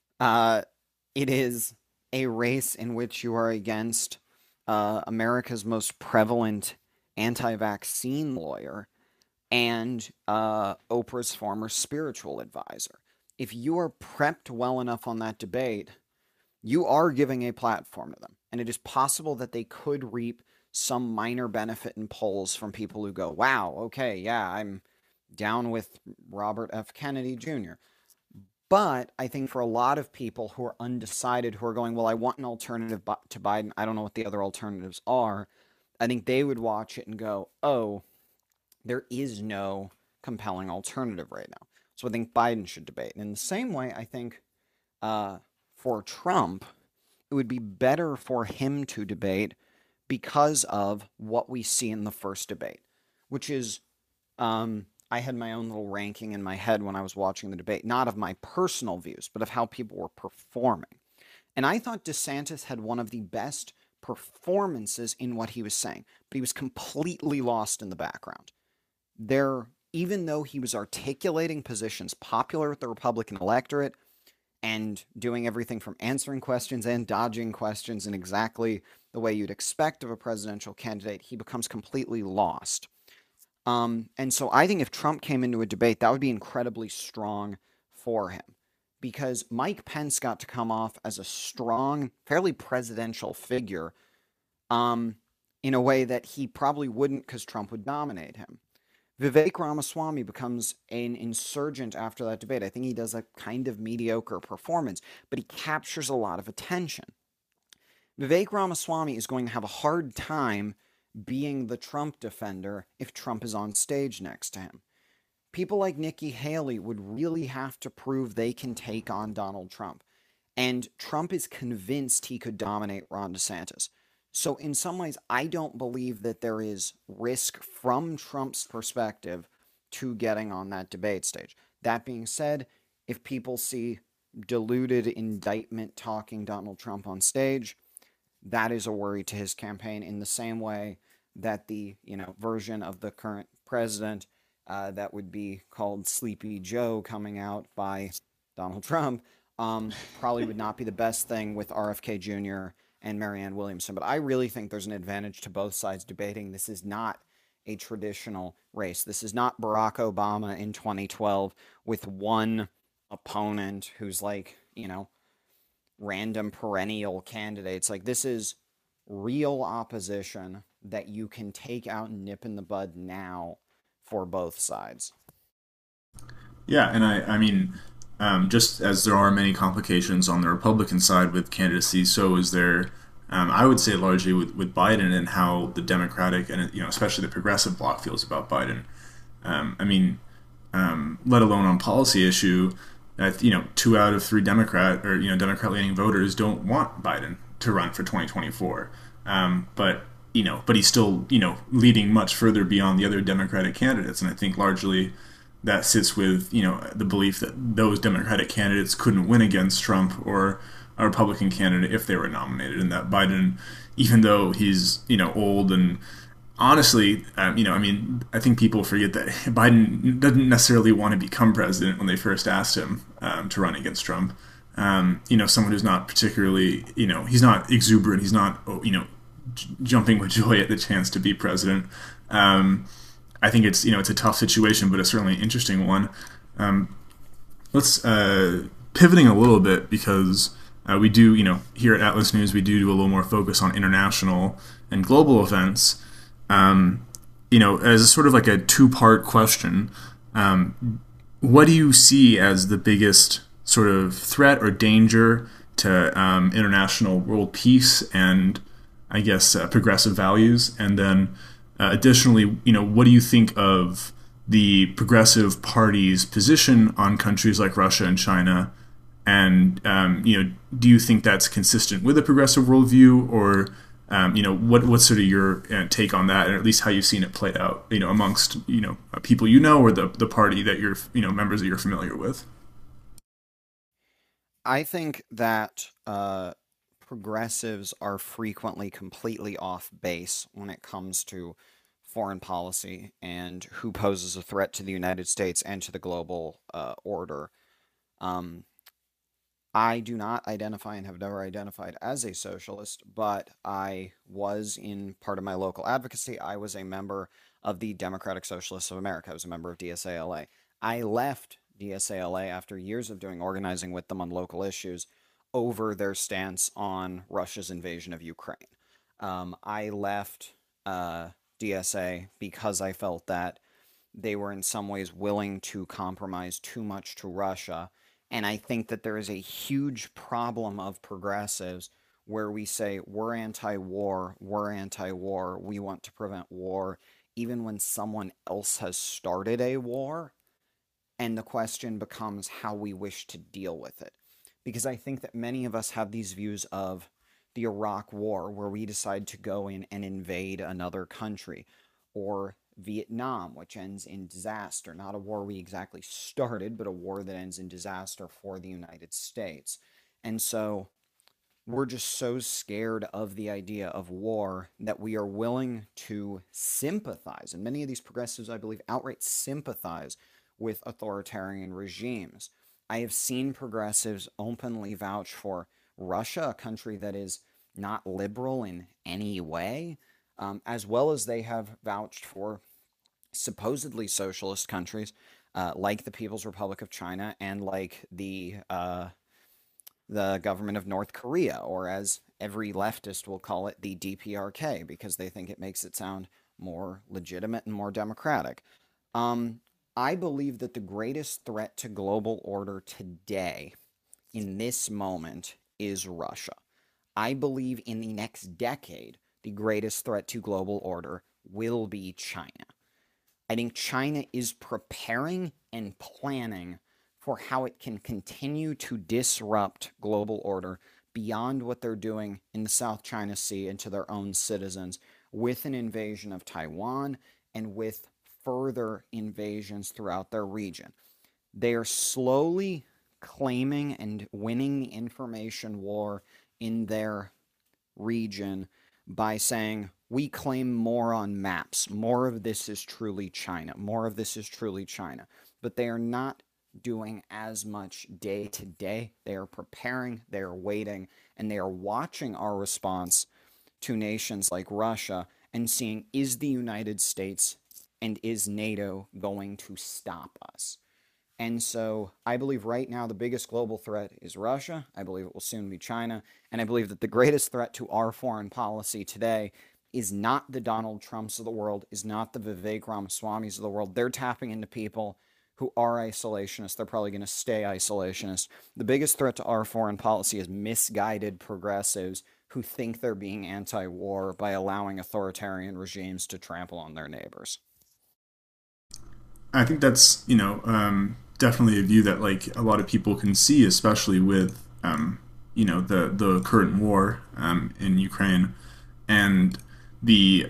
it is a race in which you are against America's most prevalent anti-vaccine lawyer and Oprah's former spiritual advisor. If you are prepped well enough on that debate, you are giving a platform to them. And it is possible that they could reap some minor benefit in polls from people who go, wow, okay, yeah, I'm down with Robert F. Kennedy Jr. But I think for a lot of people who are undecided, who are going, well, I want an alternative to Biden, I don't know what the other alternatives are, I think they would watch it and go, oh, there is no compelling alternative right now. So I think Biden should debate. And in the same way, I think for Trump, it would be better for him to debate because of what we see in the first debate, which is, I had my own little ranking in my head when I was watching the debate, not of my personal views, but of how people were performing. And I thought DeSantis had one of the best performances in what he was saying, but he was completely lost in the background. Even though he was articulating positions popular with the Republican electorate and doing everything from answering questions and dodging questions in exactly the way you'd expect of a presidential candidate, he becomes completely lost. And so I think if Trump came into a debate, that would be incredibly strong for him, because Mike Pence got to come off as a strong, fairly presidential figure in a way that he probably wouldn't, because Trump would dominate him. Vivek Ramaswamy becomes an insurgent after that debate. I think he does a kind of mediocre performance, but he captures a lot of attention. Vivek Ramaswamy is going to have a hard time being the Trump defender if Trump is on stage next to him. People like Nikki Haley would really have to prove they can take on Donald Trump. And Trump is convinced he could dominate Ron DeSantis. So in some ways, I don't believe that there is risk from Trump's perspective to getting on that debate stage. That being said, if people see diluted indictment talking Donald Trump on stage, that is a worry to his campaign, in the same way that the version of the current president that would be called Sleepy Joe coming out by Donald Trump probably would not be the best thing with RFK Jr. and Marianne Williamson. But I really think there's an advantage to both sides debating. This is not a traditional race. This is not Barack Obama in 2012 with one opponent who's like, random perennial candidates. Like, this is real opposition that you can take out and nip in the bud now for both sides. Yeah, and I mean, just as there are many complications on the Republican side with candidacy, so is there, I would say largely with Biden and how the Democratic and especially the progressive bloc feels about Biden. Let alone on policy issue, two out of three Democrat-leaning voters don't want Biden to run for 2024. But he's still leading much further beyond the other Democratic candidates, and I think largely that sits with the belief that those Democratic candidates couldn't win against Trump or a Republican candidate if they were nominated, and that Biden, even though he's old and honestly, I think people forget that Biden doesn't necessarily want to become president when they first asked him to run against Trump. Someone who's not particularly, he's not exuberant, he's not, jumping with joy at the chance to be president. I think it's a tough situation, but it's certainly an interesting one. Let's pivoting a little bit because we do, here at Atlas News, we do a little more focus on international and global events. As a sort of like a two-part question, what do you see as the biggest sort of threat or danger to international world peace and, I guess, progressive values? And then additionally, what do you think of the Progressive Party's position on countries like Russia and China? And, do you think that's consistent with a progressive worldview, or what's sort of your take on that, and at least how you've seen it played out, amongst people or the party that you're members that you're familiar with? I think that progressives are frequently completely off base when it comes to foreign policy and who poses a threat to the United States and to the global order. I do not identify and have never identified as a socialist, but I was, in part of my local advocacy, I was a member of the Democratic Socialists of America. I was a member of DSALA. I left DSALA after years of doing organizing with them on local issues over their stance on Russia's invasion of Ukraine. I left DSA because I felt that they were in some ways willing to compromise too much to Russia. And I think that there is a huge problem of progressives where we say, we're anti-war, we want to prevent war, even when someone else has started a war. And the question becomes how we wish to deal with it. Because I think that many of us have these views of the Iraq War, where we decide to go in and invade another country, or Vietnam, which ends in disaster. Not a war we exactly started, but a war that ends in disaster for the United States. And so we're just so scared of the idea of war that we are willing to sympathize, and many of these progressives, I believe, outright sympathize with authoritarian regimes. I have seen progressives openly vouch for Russia, a country that is not liberal in any way, as well as they have vouched for supposedly socialist countries like the People's Republic of China and like the government of North Korea, or as every leftist will call it, the DPRK, because they think it makes it sound more legitimate and more democratic. I believe that the greatest threat to global order today, in this moment, is Russia. I believe in the next decade, the greatest threat to global order will be China. I think China is preparing and planning for how it can continue to disrupt global order beyond what they're doing in the South China Sea and to their own citizens, with an invasion of Taiwan and with further invasions throughout their region. They are slowly claiming and winning the information war in their region by saying, we claim more on maps, more of this is truly China, more of this is truly China. But they are not doing as much day to day. They are preparing, they are waiting, and they are watching our response to nations like Russia and seeing, is the United States and is NATO going to stop us? And so I believe right now the biggest global threat is Russia. I believe it will soon be China. And I believe that the greatest threat to our foreign policy today is not the Donald Trumps of the world, is not the Vivek Ramaswamis of the world. They're tapping into people who are isolationists. They're probably going to stay isolationist. The biggest threat to our foreign policy is misguided progressives who think they're being anti-war by allowing authoritarian regimes to trample on their neighbors. I think that's definitely a view that like a lot of people can see, especially with the current war in Ukraine, and the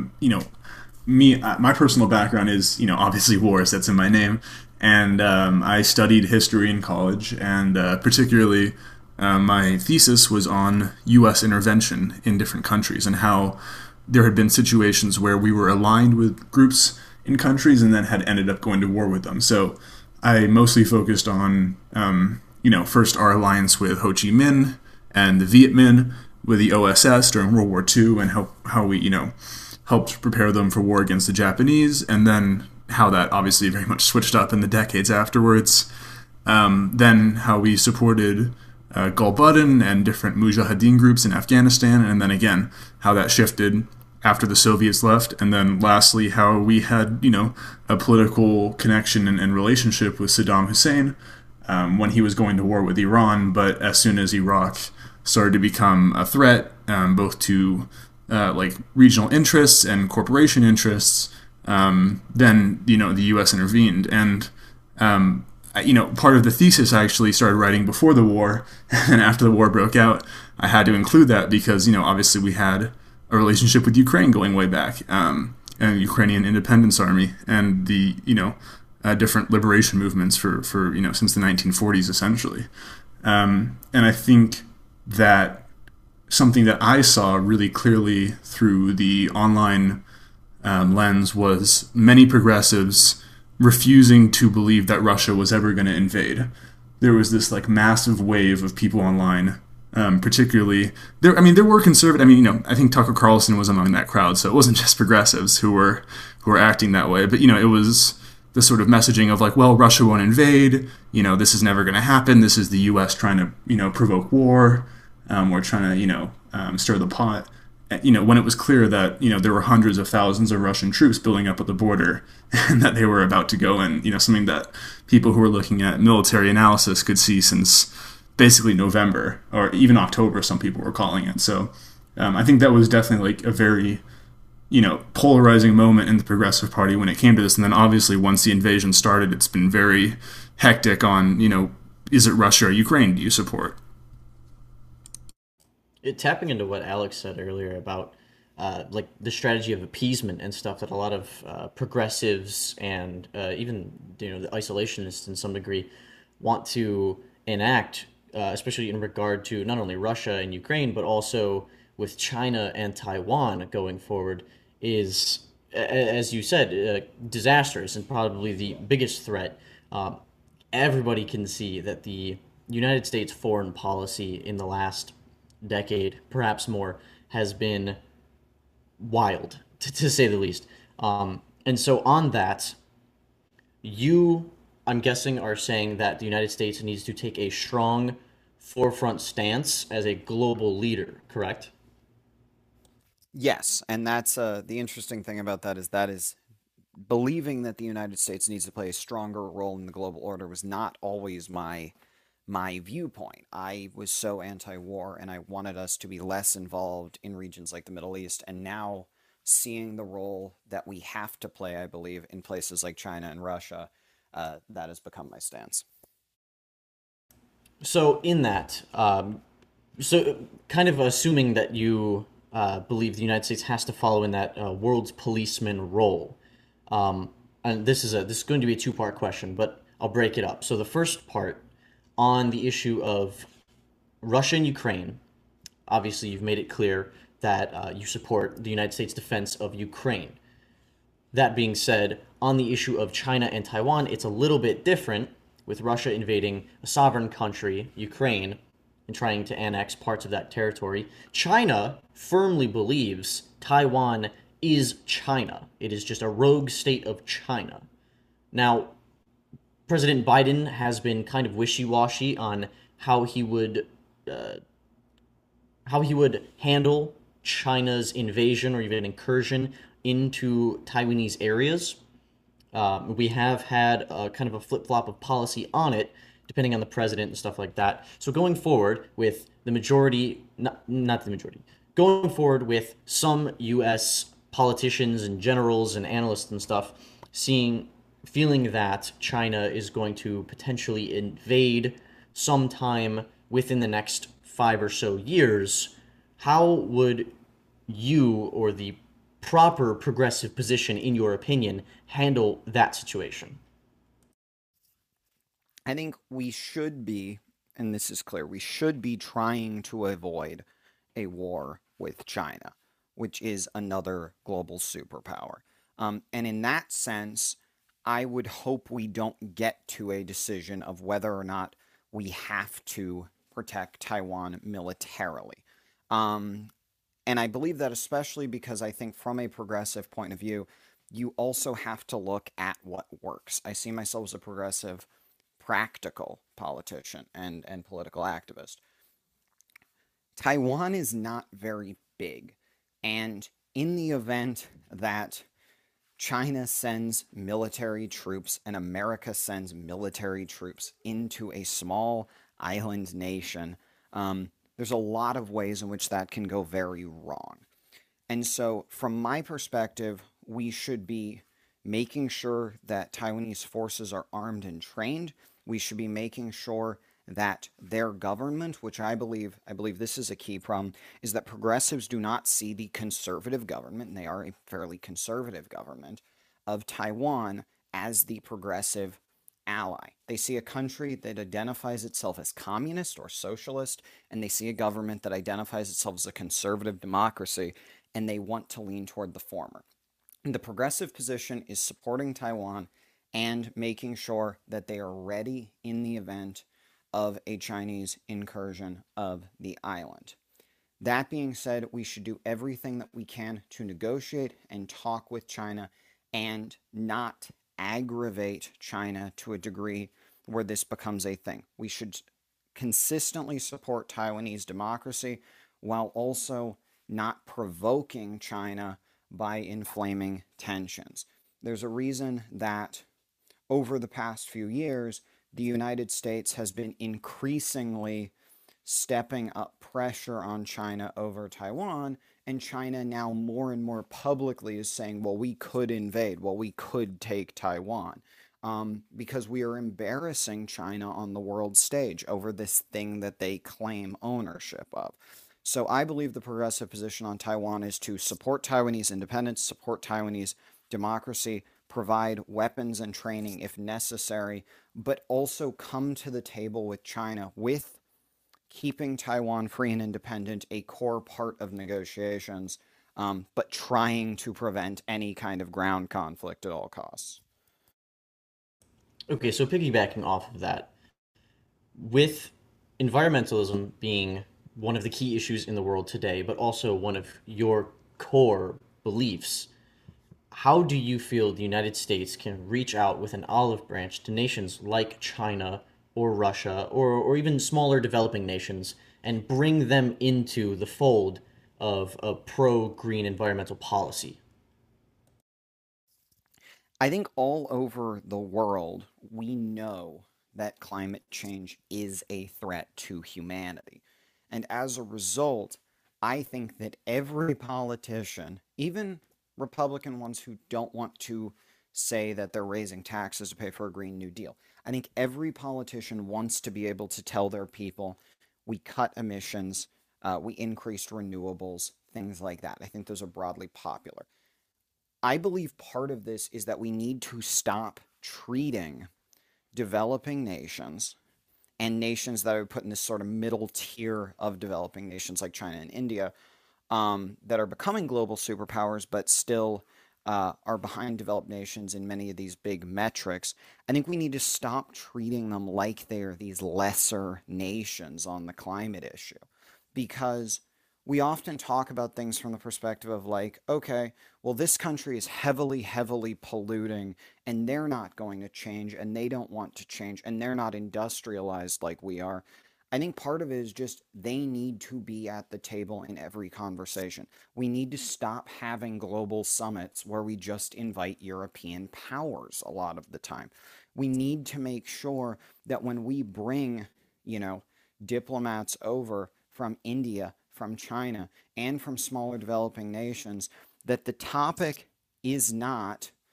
my personal background is obviously wars. That's in my name, and I studied history in college, and particularly my thesis was on U.S. intervention in different countries and how there had been situations where we were aligned with groups in countries and then had ended up going to war with them. So I mostly focused on, first our alliance with Ho Chi Minh and the Viet Minh with the OSS during World War II, and how we, helped prepare them for war against the Japanese, and then how that obviously very much switched up in the decades afterwards. Then how we supported Gul Buddin and different Mujahideen groups in Afghanistan, and then again how that shifted after the Soviets left, and then lastly how we had a political connection and relationship with Saddam Hussein when he was going to war with Iran, but as soon as Iraq started to become a threat both to regional interests and corporation interests, then the U.S. intervened. And part of the thesis I actually started writing before the war, and after the war broke out, I had to include that because obviously we had a relationship with Ukraine going way back, and the Ukrainian Independence Army, and the different liberation movements for since the 1940s essentially. And I think that something that I saw really clearly through the online lens was many progressives refusing to believe that Russia was ever going to invade. There was this massive wave of people online, particularly there. I mean, there were conservative. I think Tucker Carlson was among that crowd, so it wasn't just progressives who were acting that way. But it was the sort of messaging of well, Russia won't invade. This is never going to happen. This is the U.S. trying to provoke war, or trying to stir the pot. When it was clear that there were hundreds of thousands of Russian troops building up at the border, and that they were about to go in. Something that people who were looking at military analysis could see since basically November, or even October, some people were calling it. So I think that was definitely a very polarizing moment in the Progressive Party when it came to this. And then obviously once the invasion started, it's been very hectic on is it Russia or Ukraine do you support? Tapping into what Alex said earlier about the strategy of appeasement and stuff that a lot of progressives and even the isolationists in some degree want to enact, especially in regard to not only Russia and Ukraine but also with China and Taiwan going forward, is, as you said, disastrous and probably the biggest threat. Everybody can see that the United States foreign policy in the last decade, perhaps more, has been wild, to say the least. And so on that, I'm guessing, are saying that the United States needs to take a strong forefront stance as a global leader, correct? Yes, and that's the interesting thing about that is believing that the United States needs to play a stronger role in the global order was not always my viewpoint. I was so anti-war, and I wanted us to be less involved in regions like the Middle East, and now seeing the role that we have to play, I believe, in places like China and Russia, that has become my stance. So in that, so kind of assuming that you believe the United States has to follow in that world's policeman role, and this is going to be a two-part question, but I'll break it up. So the first part, on the issue of Russia and Ukraine, obviously you've made it clear that you support the United States defense of Ukraine. That being said, on the issue of China and Taiwan, it's a little bit different, with Russia invading a sovereign country, Ukraine, and trying to annex parts of that territory. China firmly believes Taiwan is China. It is just a rogue state of China. Now, President Biden has been kind of wishy-washy on how he would handle China's invasion or even incursion into Taiwanese areas. We have had kind of a flip-flop of policy on it, depending on the president and stuff like that. So going forward with the majority, not the majority, going forward with some U.S. politicians and generals and analysts and stuff seeing feeling that China is going to potentially invade sometime within the next 5 or so years, how would you or the proper progressive position, in your opinion, handle that situation? I think we should be, and this is clear, we should be trying to avoid a war with China, which is another global superpower. And in that sense, I would hope we don't get to a decision of whether or not we have to protect Taiwan militarily. Um, and I believe that especially because I think from a progressive point of view, you also have to look at what works. I see myself as a progressive, practical politician and political activist. Taiwan is not very big. And in the event that China sends military troops and America sends military troops into a small island nation, there's a lot of ways in which that can go very wrong. And so, from my perspective, we should be making sure that Taiwanese forces are armed and trained. We should be making sure that their government, which I believe this is a key problem, is that progressives do not see the conservative government, and they are a fairly conservative government, of Taiwan as the progressive ally. They see a country that identifies itself as communist or socialist, and they see a government that identifies itself as a conservative democracy, and they want to lean toward the former. The progressive position is supporting Taiwan and making sure that they are ready in the event of a Chinese incursion of the island. That being said, we should do everything that we can to negotiate and talk with China and not aggravate China to a degree where this becomes a thing. We should consistently support Taiwanese democracy while also not provoking China by inflaming tensions. There's a reason that over the past few years, the United States has been increasingly stepping up pressure on China over Taiwan, and China now more and more publicly is saying, well, we could invade, well, we could take Taiwan. Because we are embarrassing China on the world stage over this thing that they claim ownership of. So I believe the progressive position on Taiwan is to support Taiwanese independence, support Taiwanese democracy, provide weapons and training if necessary, but also come to the table with China with keeping Taiwan free and independent a core part of negotiations, but trying to prevent any kind of ground conflict at all costs. Okay, so piggybacking off of that, with environmentalism being one of the key issues in the world today, but also one of your core beliefs, how do you feel the United States can reach out with an olive branch to nations like China or Russia or even smaller developing nations and bring them into the fold of a pro green environmental policy? I think all over the world, we know that climate change is a threat to humanity. And as a result, I think that every politician, even Republican ones who don't want to say that they're raising taxes to pay for a Green New Deal, I think every politician wants to be able to tell their people, we cut emissions, we increased renewables, things like that. I think those are broadly popular. I believe part of this is that we need to stop treating developing nations and nations that are put in this sort of middle tier of developing nations like China and India, that are becoming global superpowers but still are behind developed nations in many of these big metrics. I think we need to stop treating them like they're these lesser nations on the climate issue, because we often talk about things from the perspective of like, okay, well, this country is heavily, heavily polluting and they're not going to change and they don't want to change and they're not industrialized like we are. I think part of it is just they need to be at the table in every conversation. We need to stop having global summits where we just invite European powers a lot of the time. We need to make sure that when we bring, you know, diplomats over from India, from China, and from smaller developing nations, that the topic is not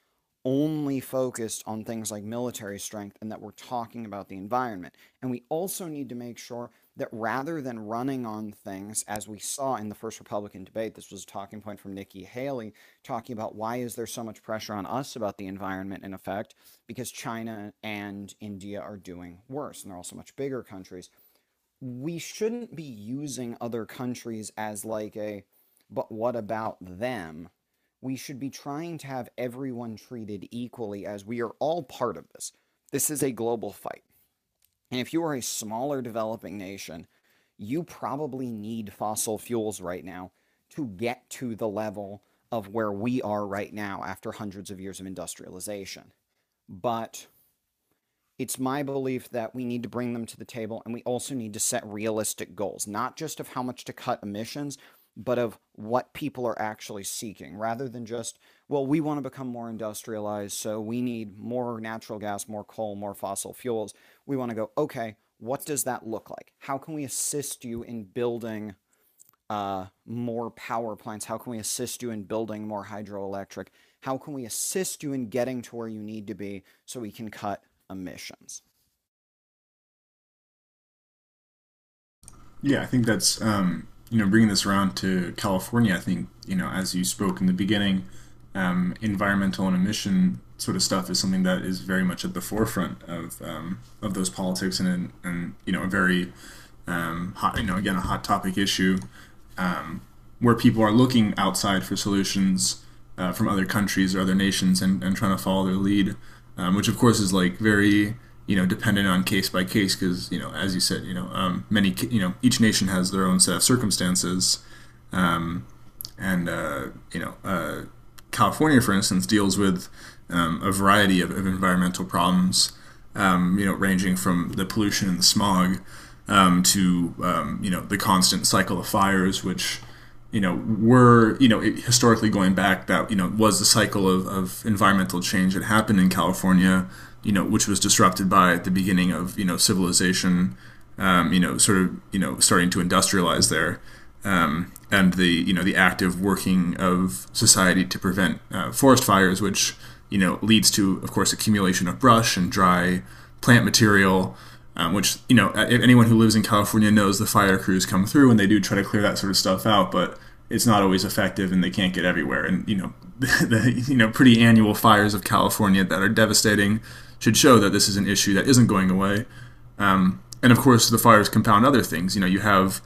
only focused on things like military strength and that we're talking about the environment. And we also need to make sure that rather than running on things, as we saw in the first Republican debate, this was a talking point from Nikki Haley, talking about why is there so much pressure on us about the environment, in effect, because China and India are doing worse, and they're also much bigger countries. We shouldn't be using other countries as like a, but what about them? We should be trying to have everyone treated equally, as we are all part of this. This is a global fight. And if you are a smaller developing nation, you probably need fossil fuels right now to get to the level of where we are right now after hundreds of years of industrialization. But it's my belief that we need to bring them to the table, and we also need to set realistic goals, not just of how much to cut emissions, but of what people are actually seeking, rather than just, well, we want to become more industrialized, so we need more natural gas, more coal, more fossil fuels. We want to go, okay, what does that look like? How can we assist you in building more power plants? How can we assist you in building more hydroelectric? How can we assist you in getting to where you need to be so we can cut emissions? Yeah, I think that's bringing this around to California. I think as you spoke in the beginning, environmental and emission sort of stuff is something that is very much at the forefront of those politics, and a very hot, again, a hot topic issue, where people are looking outside for solutions from other countries or other nations, and trying to follow their lead, which of course is like very dependent on case by case, because as you said, many each nation has their own set of circumstances, and California, for instance, deals with a variety of environmental problems, ranging from the pollution and the smog, to the constant cycle of fires, which were historically going back, that was the cycle of environmental change that happened in California, which was disrupted by the beginning of civilization, sort of starting to industrialize there, and the active working of society to prevent forest fires, which leads to, of course, accumulation of brush and dry plant material, which anyone who lives in California knows the fire crews come through and they do try to clear that sort of stuff out, but it's not always effective, and they can't get everywhere. And the pretty annual fires of California that are devastating should show that this is an issue that isn't going away. And of course, the fires compound other things. You have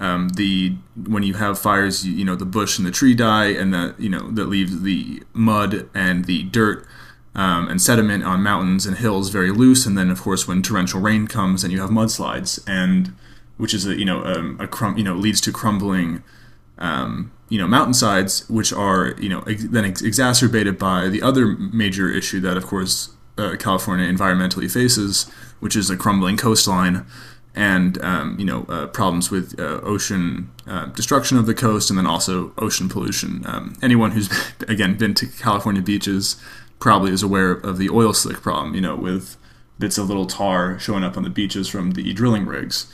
when you have fires, the bush and the tree die, and that leaves the mud and the dirt and sediment on mountains and hills very loose. And then, of course, when torrential rain comes, and you have mudslides, and which is leads to crumbling mountainsides, which are then exacerbated by the other major issue that, of course, California environmentally faces, which is a crumbling coastline, and problems with ocean destruction of the coast, and then also ocean pollution. Anyone who's again been to California beaches probably is aware of the oil slick problem, with bits of little tar showing up on the beaches from the drilling rigs.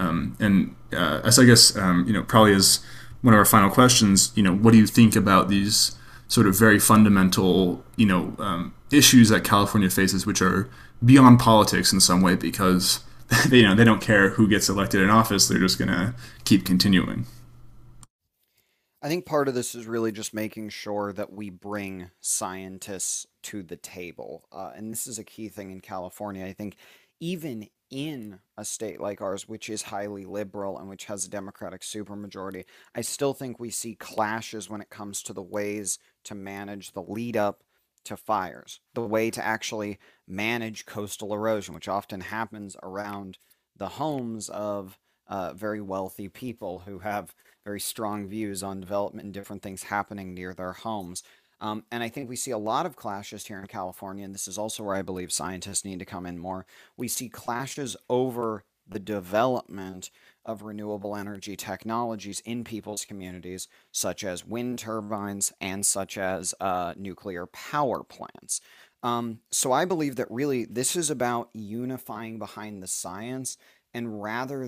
As I guess probably as one of our final questions, what do you think about these sort of very fundamental issues that California faces, which are beyond politics in some way, because they don't care who gets elected in office, they're just going to keep continuing? I think part of this is really just making sure that we bring scientists to the table. And this is a key thing in California. I think even in a state like ours, which is highly liberal and which has a Democratic supermajority, I still think we see clashes when it comes to the ways to manage the lead up to fires, the way to actually manage coastal erosion, which often happens around the homes of very wealthy people who have very strong views on development and different things happening near their homes. And I think we see a lot of clashes here in California, and this is also where I believe scientists need to come in more. We see clashes over the development of renewable energy technologies in people's communities, such as wind turbines and such as nuclear power plants. So I believe that really this is about unifying behind the science, and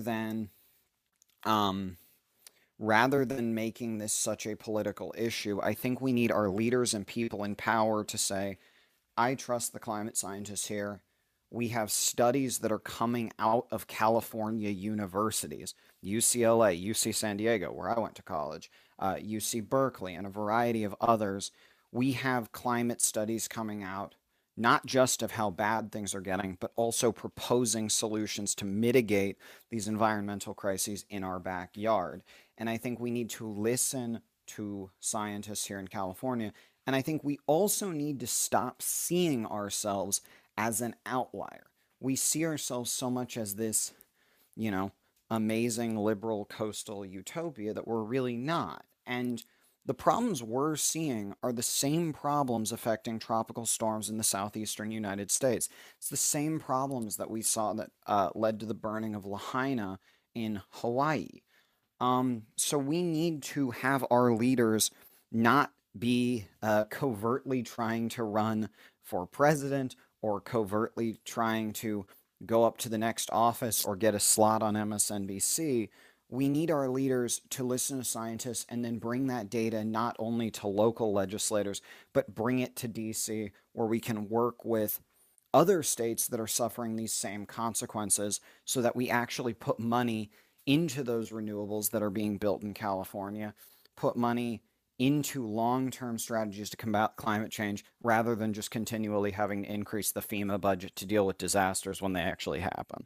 rather than making this such a political issue, I think we need our leaders and people in power to say, I trust the climate scientists here. We have studies that are coming out of California universities, UCLA, UC San Diego, where I went to college, UC Berkeley, and a variety of others. We have climate studies coming out, not just of how bad things are getting, but also proposing solutions to mitigate these environmental crises in our backyard. And I think we need to listen to scientists here in California. And I think we also need to stop seeing ourselves as an outlier. We see ourselves so much as this, amazing liberal coastal utopia that we're really not. And the problems we're seeing are the same problems affecting tropical storms in the southeastern United States. It's the same problems that we saw that led to the burning of Lahaina in Hawaii. So we need to have our leaders not be covertly trying to run for president or covertly trying to go up to the next office or get a slot on MSNBC. We need our leaders to listen to scientists and then bring that data not only to local legislators, but bring it to DC, where we can work with other states that are suffering these same consequences so that we actually put money into those renewables that are being built in California, put money into long-term strategies to combat climate change rather than just continually having to increase the FEMA budget to deal with disasters when they actually happen.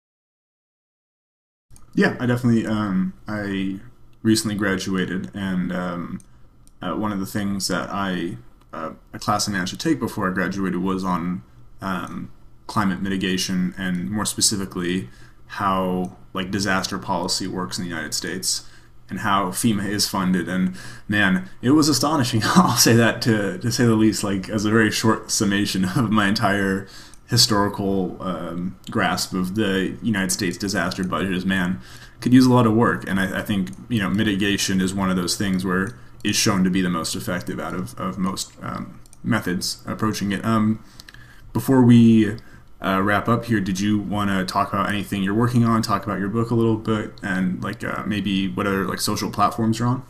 Yeah, I definitely. I recently graduated, and one of the things that a class I managed to take before I graduated was on climate mitigation, and more specifically, how disaster policy works in the United States, and how FEMA is funded. And man, it was astonishing. I'll say that to say the least. As a very short summation of my entire historical grasp of the United States disaster budget is, man, could use a lot of work. And I think mitigation is one of those things where is shown to be the most effective out of most methods approaching it. Before we wrap up here, did you want to talk about anything you're working on, talk about your book a little bit, and maybe what other social platforms you're on?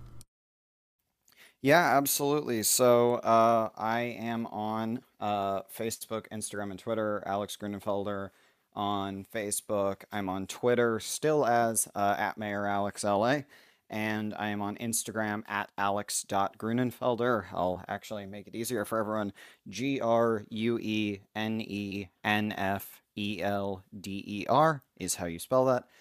Yeah, absolutely. So I am on Facebook, Instagram, and Twitter, Alex Grunenfelder on Facebook. I'm on Twitter still as at MayorAlexLA, and I am on Instagram at alex.grunenfelder. I'll actually make it easier for everyone. Grunenfelder is how you spell that.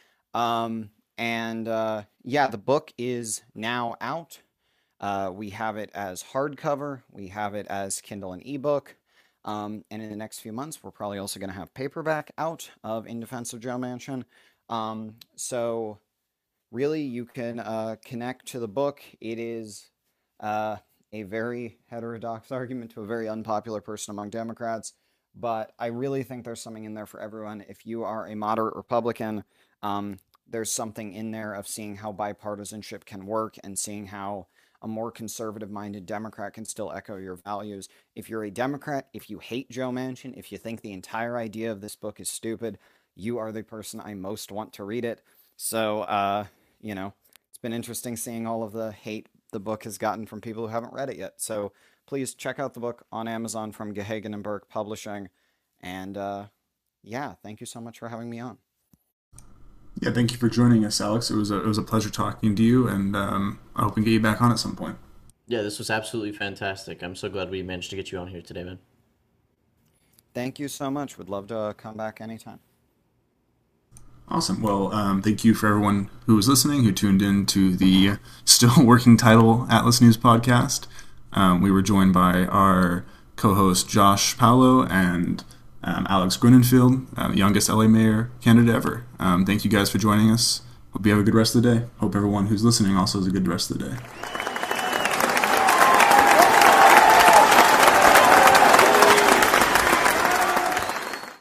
The book is now out. We have it as hardcover, we have it as Kindle and ebook, and in the next few months, we're probably also going to have paperback out of In Defense of Joe Manchin. So really, you can connect to the book. It is a very heterodox argument to a very unpopular person among Democrats, but I really think there's something in there for everyone. If you are a moderate Republican, there's something in there of seeing how bipartisanship can work and seeing how a more conservative-minded Democrat can still echo your values. If you're a Democrat, if you hate Joe Manchin, if you think the entire idea of this book is stupid, you are the person I most want to read it. So, it's been interesting seeing all of the hate the book has gotten from people who haven't read it yet. So please check out the book on Amazon from Gehagen and Burke Publishing. And thank you so much for having me on. Yeah, thank you for joining us, Alex. It was a pleasure talking to you, and I hope we can get you back on at some point. Yeah, this was absolutely fantastic. I'm so glad we managed to get you on here today, man. Thank you so much. Would love to come back anytime. Awesome. Well, thank you for everyone who was listening, who tuned in to the still working title Atlas News podcast. We were joined by our co-host Josh Paolo and Alex Grunenfeld, youngest LA mayor candidate ever. Thank you guys for joining us. Hope you have a good rest of the day. Hope everyone who's listening also has a good rest of the day.